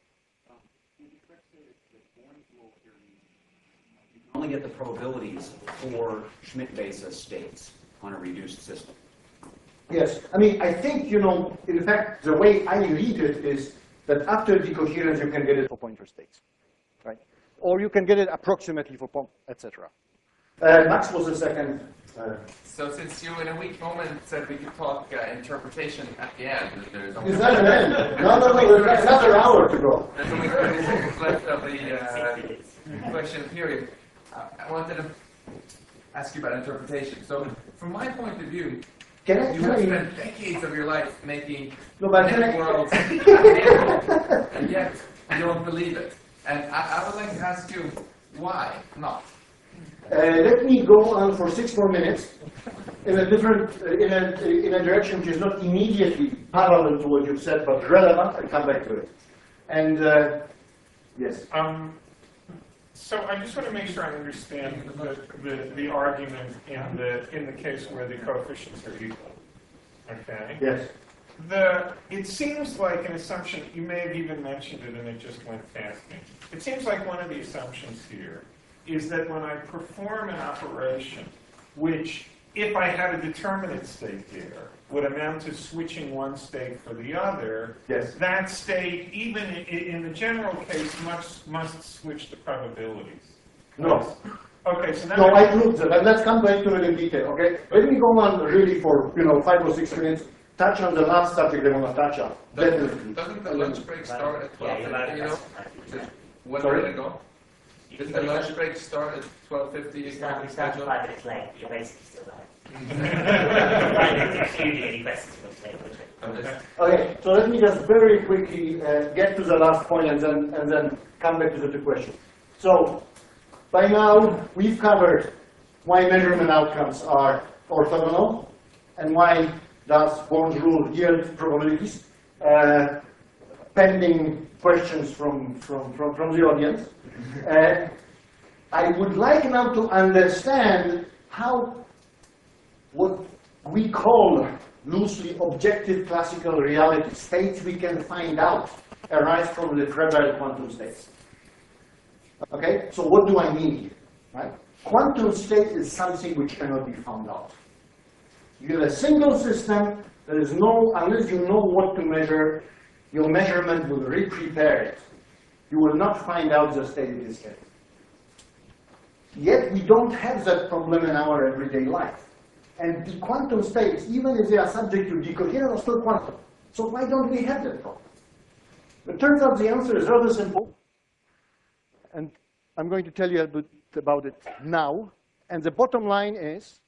Only get the probabilities for Schmidt basis states on a reduced system. Yes, I mean, I think, you know, in fact, the way I read it is that after decoherence, you can get it for pointer states, right? Or you can get it approximately for etc. Max was the second So since you in a weak moment said we could talk interpretation at the end, there's only, Is that an end? No, there's another hour to go. there's only 30 seconds left of the question period. I wanted to ask you about interpretation. So from my point of view, you have spent decades of your life making worlds, and yet you don't believe it. And I would like to ask you, why not? Let me go on for 6 more minutes in a different, in a direction which is not immediately parallel to what you've said, but relevant. I'll come back to it. And yes. So I just want to make sure I understand the argument in the case where the coefficients are equal. Okay. Yes. It seems like an assumption, you may have even mentioned it and it just went past me. It seems like one of the assumptions here is that when I perform an operation, which if I had a determinate state there, would amount to switching one state for the other, yes, that state, even in the general case, must switch the probabilities. No. Okay, so now no, I proved that, and let's come back to it in detail, okay? Let me go on really for, 5 or 6 minutes, touch on the last subject I want to touch on. Doesn't the lunch break start at 12:50, you know? Just 1 minute ago? Does the lunch break start at 12:50? You start 5 minutes late, you're basically still there. Excluding any questions from today. Okay, so let me just very quickly get to the last point and then come back to the 2 questions. So, by now, we've covered why measurement outcomes are orthogonal and why does Born's rule yield probabilities, pending questions from the audience. I would like now to understand how what we call loosely objective classical reality, states we can find out, arise from the trivial quantum states. Okay, so what do I mean here? Right? Quantum state is something which cannot be found out. You have a single system, there is no, unless you know what to measure, your measurement will re-prepare it. You will not find out the state it is getting. Yet we don't have that problem in our everyday life. And the quantum states, even if they are subject to decoherence, are still quantum. So why don't we have that problem? It turns out the answer is rather simple. And I'm going to tell you a bit about it now. And the bottom line is,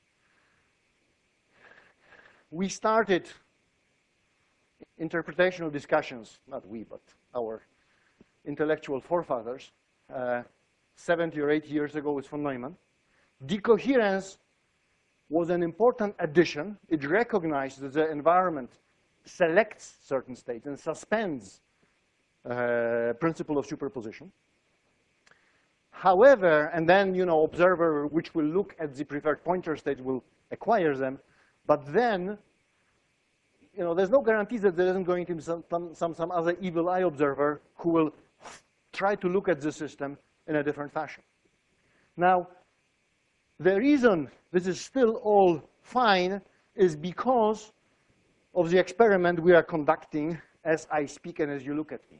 we started interpretational discussions, not we, but our intellectual forefathers, 70 or 80 years ago with von Neumann. Decoherence was an important addition. It recognized that the environment selects certain states and suspends principle of superposition. However, and then, observer which will look at the preferred pointer state will acquire them, but then, there's no guarantee that there isn't going to be some other evil eye observer who will try to look at the system in a different fashion. Now, the reason this is still all fine is because of the experiment we are conducting as I speak and as you look at me.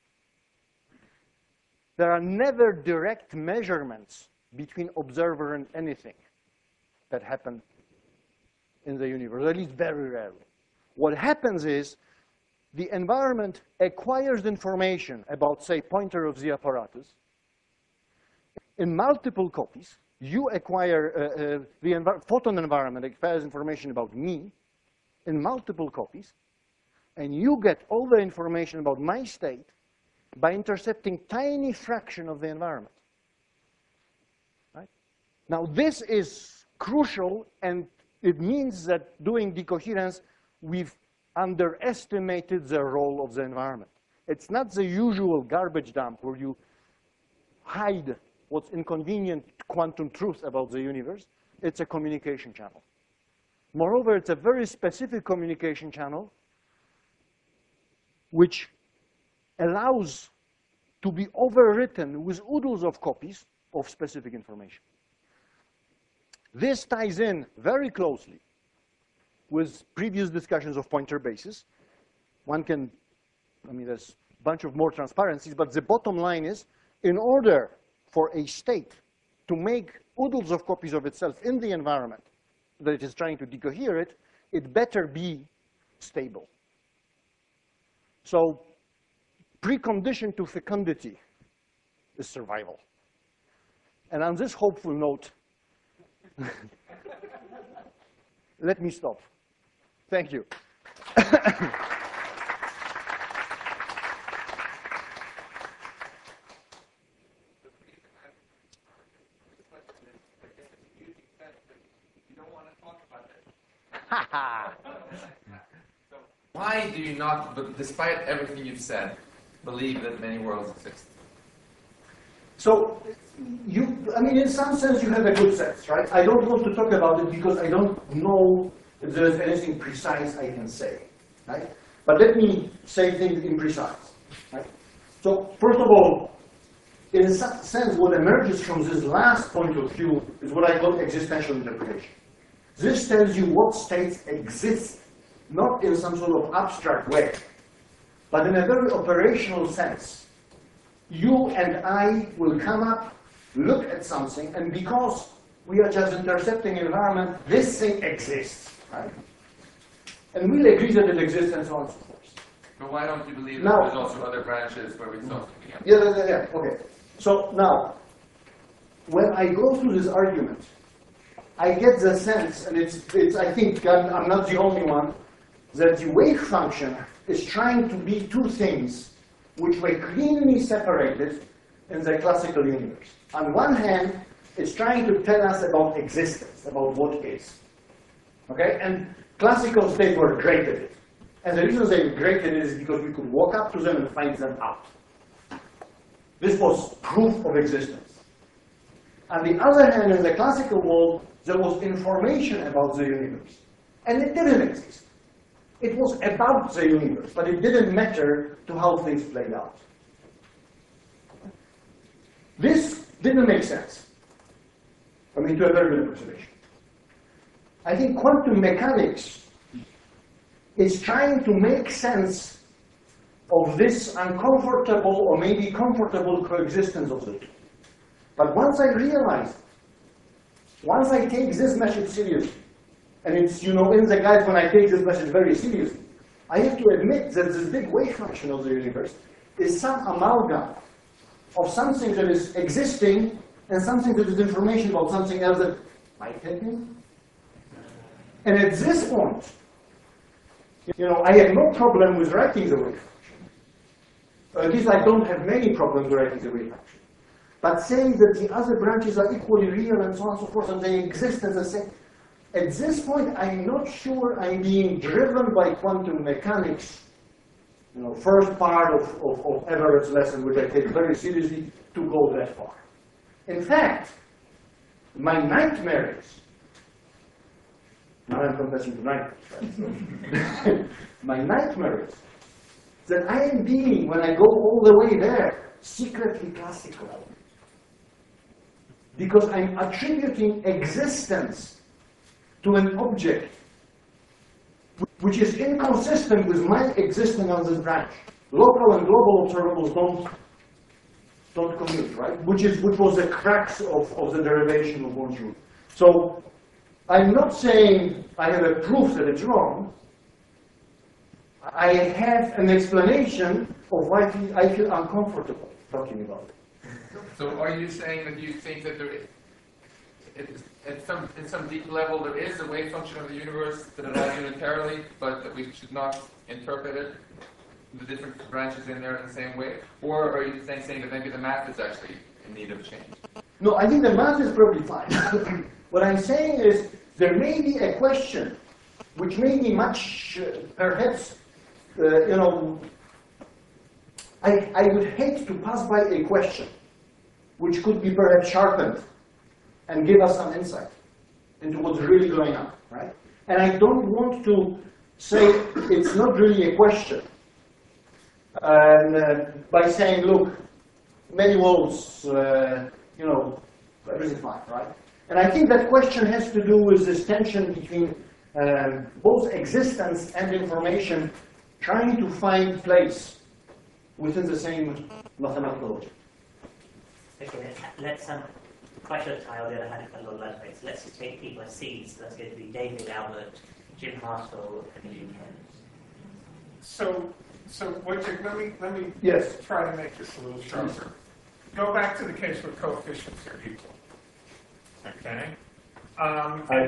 There are never direct measurements between observer and anything that happen in the universe, at least very rarely. What happens is the environment acquires information about, say, pointer of the apparatus in multiple copies. You acquire, the photon environment acquires information about me in multiple copies, and you get all the information about my state by intercepting tiny fraction of the environment. Right? Now, this is crucial, and it means that doing decoherence, we've underestimated the role of the environment. It's not the usual garbage dump where you hide what's inconvenient quantum truth about the universe. It's a communication channel. Moreover, it's a very specific communication channel which allows to be overwritten with oodles of copies of specific information. This ties in very closely with previous discussions of pointer bases. One can, there's a bunch of more transparencies, but the bottom line is, in order for a state to make oodles of copies of itself in the environment that it is trying to decohere it, it better be stable. So precondition to fecundity is survival. And on this hopeful note, let me stop. Thank you. Why do you not, despite everything you've said, believe that many worlds exist? So, I mean, in some sense, you have a good sense, right? I don't want to talk about it because I don't know if there's anything precise I can say, right? But let me say things imprecise, right? So, first of all, in some sense, what emerges from this last point of view is what I call existential interpretation. This tells you what states exist, not in some sort of abstract way, but in a very operational sense. You and I will come up, look at something, and because we are just intercepting environment, this thing exists, right? And we'll agree that it exists and so on and so forth. But why don't you believe that Now, there's also other branches where we saw something else? Yeah, okay. So now, when I go through this argument, I get the sense, and it's I think I'm not the only one, that the wave function is trying to be two things which were cleanly separated in the classical universe. On one hand, it's trying to tell us about existence, about what is. Okay? And classical states were great at it. And the reason they were great at it is because we could walk up to them and find them out. This was proof of existence. On the other hand, in the classical world, there was information about the universe. And it didn't exist. It was about the universe, but it didn't matter to how things played out. This didn't make sense. I mean, to a very good observation. I think quantum mechanics is trying to make sense of this uncomfortable or maybe comfortable coexistence of the two. But once I realize, once I take this message seriously, and it's, in the guide when I take this message very seriously, I have to admit that this big wave function of the universe is some amalgam of something that is existing and something that is information about something else that might have been. And at this point, I have no problem with writing the wave function. Or at least I don't have many problems writing the wave function. But saying that the other branches are equally real and so on and so forth, and they exist as a thing, at this point, I'm not sure I'm being driven by quantum mechanics, first part of Everett's lesson, which I take very seriously, to go that far. In fact, my nightmare is, now I'm confessing to nightmares, my nightmare is that I am being, when I go all the way there, secretly classical. Because I'm attributing existence to an object which is inconsistent with my existence on this branch. Local and global observables don't commute, right? Which was the crux of the derivation of Born's rule. So I'm not saying I have a proof that it's wrong. I have an explanation of why I feel uncomfortable talking about it. So are you saying that you think that there is, in some deep level, there is a wave function of the universe that allows unitarily, but that we should not interpret it, the different branches in there in the same way? Or are you saying that maybe the math is actually in need of change? No, I think the math is probably fine. What I'm saying is there may be a question which may be much, perhaps, I would hate to pass by a question which could be perhaps sharpened and give us some insight into what's really going on, right? And I don't want to say it's not really a question. And by saying, look, many worlds, everything's fine, right? And I think that question has to do with this tension between both existence and information trying to find place within the same mathematical logic. Okay, let's Christchurch Tile, the other hand, quite a lot of lead paint. So let's just take people as seeds. So that's going to be David, Albert, Jim Hartwell, and Jim Kent. So Wojciech, let me Yes. try to make this a little sharper. Go back to the case where coefficients are equal. Okay? And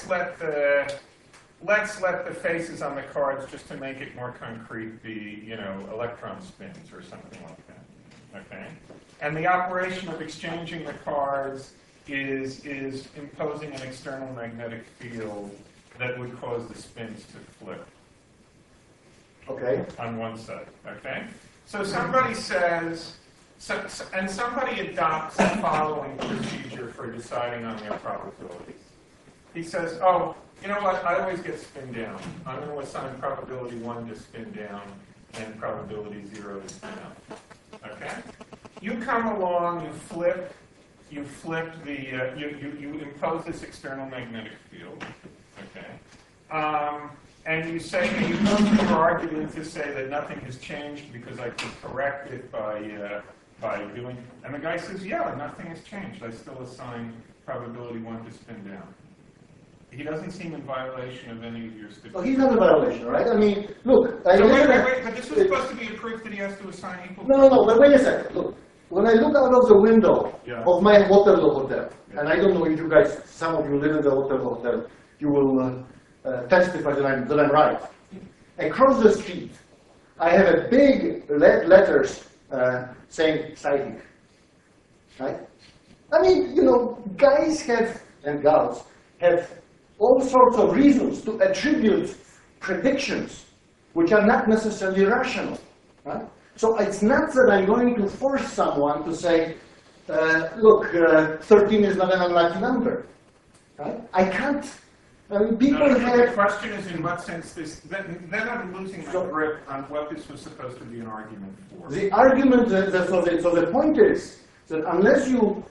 let's let the faces on the cards, just to make it more concrete, be, you know, electron spins or something like that. Okay? And the operation of exchanging the cards is imposing an external magnetic field that would cause the spins to flip. Okay. On one side. Okay? So somebody says, and somebody adopts the following procedure for deciding on their probabilities. He says, oh, you know what, I always get spin down. I'm going to assign probability 1 to spin down and probability 0 to spin up. Okay? You come along, you flip the, you impose this external magnetic field. Okay? And you say, you go through your argument to say that nothing has changed because I can correct it by doing, and the guy says, yeah, nothing has changed. I still assign probability 1 to spin down. He doesn't seem in violation of any of your statistics. Well, he's not in violation, right? I mean, look. So wait, but this was supposed to be a proof that he has to assign equal. No, but wait a second. Look, when I look out of the window of my Waterloo hotel, and I don't know if you guys, some of you live in the Waterloo hotel, you will testify that I'm right. Across the street, I have a big letters saying psychic, right? I mean, you know, guys have, and girls have all sorts of reasons to attribute predictions which are not necessarily rational, right? So it's not that I'm going to force someone to say, look, 13 is not an unlucky number, right? I can't. I mean, people have... The question is in what sense this... Then I'm losing my grip on what this was supposed to be an argument for. The argument, so the point is that unless you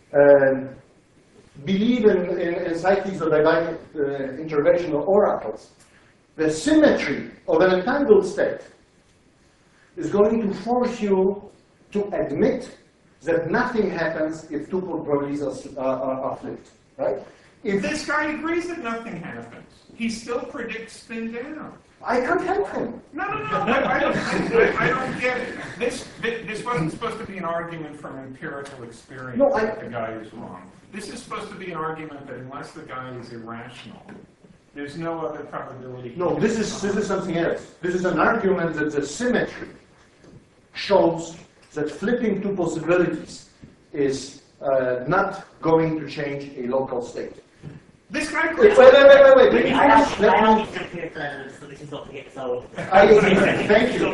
believe in psychics or divine intervention or oracles, the symmetry of an entangled state is going to force you to admit that nothing happens if two probabilities are flipped, right? If this guy agrees that nothing happens, he still predicts spin down. I can't help him. No, I don't get it. This wasn't supposed to be an argument from empirical experience that the guy is wrong. This is supposed to be an argument that unless the guy is irrational, there's no other probability. No, this is something else. This is an argument that the symmetry shows that flipping two possibilities is not going to change a local state. This guy... Wait. I asked you to appear so this is not to get solved. Thank you.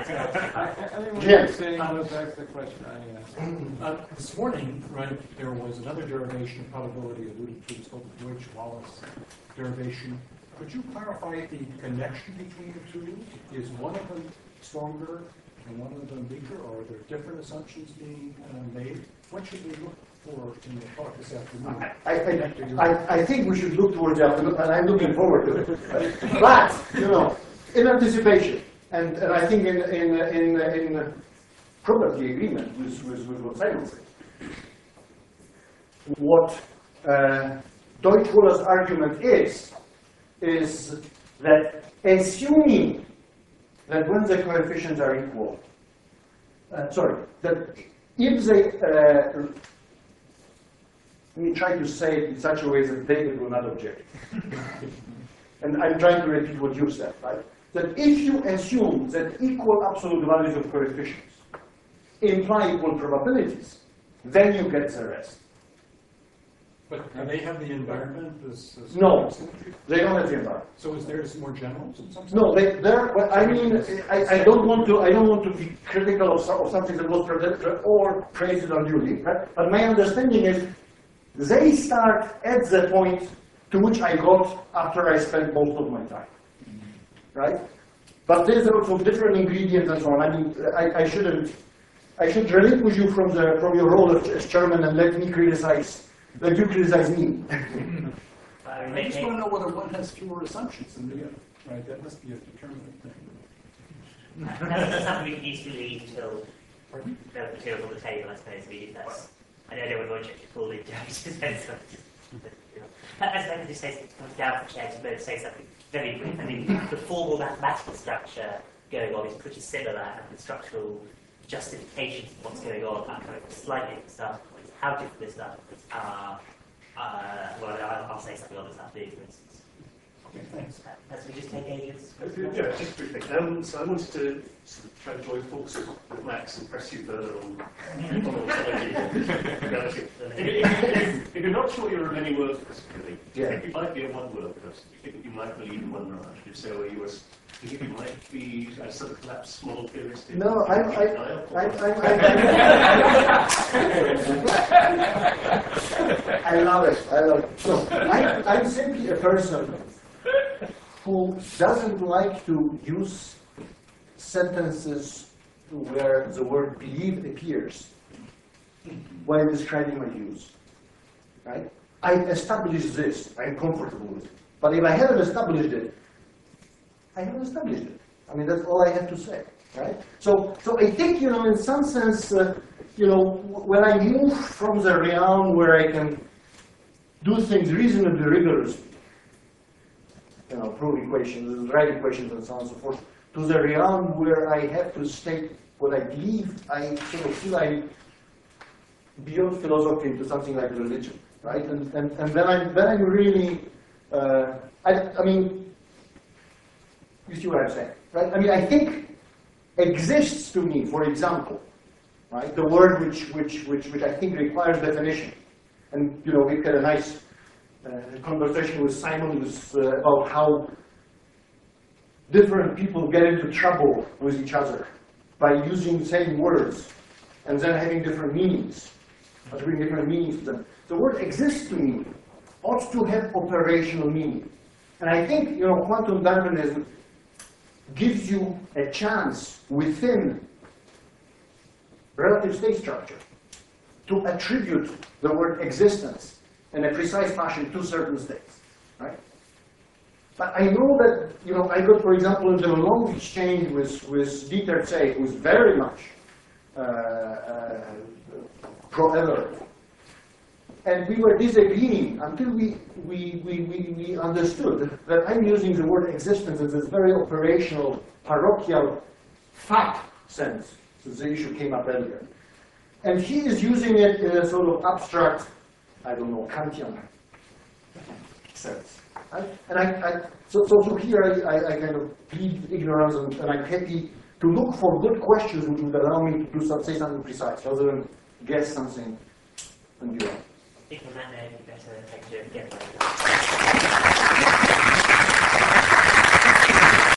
Jim. I was asked the question I asked. This morning, right, there was another derivation of probability alluded to. It's called the Deutsch-Wallace derivation. Could you clarify the connection between the two? Is one of them stronger and one of them weaker, or are there different assumptions being made? What should we look for in the talk this afternoon? I think we should look towards the afternoon, and I'm looking forward to it. But, you know, in anticipation, and I think in probably agreement with what Simon said, what Deutsch-Waller's argument is that assuming that when the coefficients are equal, that if they, let me try to say it in such a way that David will not object. And I'm trying to repeat what you said, right? That if you assume that equal absolute values of coefficients imply equal probabilities, then you get the rest. But do they have the environment? No, they don't have the environment. So is theirs more general? No, I mean, I don't want to be critical of something that was predicted or praised unduly, right? But my understanding is they start at the point to which I got after I spent most of my time, right? But there's also different ingredients and so on. I mean, I should relinquish you from your role as chairman and let you criticize me. I just want to know whether one has fewer assumptions than the other, right? That must be a determinant thing. That's something we need to leave until the materials on the table, I suppose. That's I know everyone won't check your full intelligence. As I just say, comes down from chair to say something very brief. I mean, the formal mathematical structure going on is pretty similar, and the structural justifications of what's going on are kind of slightly different stuff. How different this stuff well, I'll say something on this afternoon, for instance. Okay, thanks. As we just take Adrian's. Yeah, just briefly. So I wanted to sort of try to join forces with Max and press you further on reality. If you're not sure you're a many word person, really, do you think you might be a one word person? Do you think you might believe in one branch? If so, are you do you think you might be a sort of collapsed model theorist? No, I love it. I love it. So I'm simply a person who doesn't like to use sentences where the word believe appears while describing my views. Right? I established this. I'm comfortable with it. But if I haven't established it, I haven't established it. I mean, that's all I have to say. Right? So I think, in some sense, when I move from the realm where I can do things reasonably rigorously, prove equations, write equations, and so on and so forth, to the realm where I have to state what I believe, I sort of feel I'm beyond philosophy into something like religion, right? And then I'm really, I mean, you see what I'm saying, right? I mean, I think exists to me, for example, right? The word which I think requires definition, and we've had a nice conversation with Simon about how different people get into trouble with each other by using the same words and then having different meanings, attributing different meanings to them. The word exists to me ought to have operational meaning. And I think quantum Darwinism gives you a chance within relative state structure to attribute the word existence in a precise fashion to certain states, right? But I know that, I got, for example, into a long exchange with Dieter Zeh, who's very much pro-Everett. And we were disagreeing until we understood that I'm using the word existence in this very operational, parochial, fact sense, since the issue came up earlier. And he is using it in a sort of abstract, I don't know, Kantian sense. So here I kind of plead ignorance, and I'm happy to look for good questions which would allow me to say something precise, rather than guess something and be wrong. I think on that note, you better take care of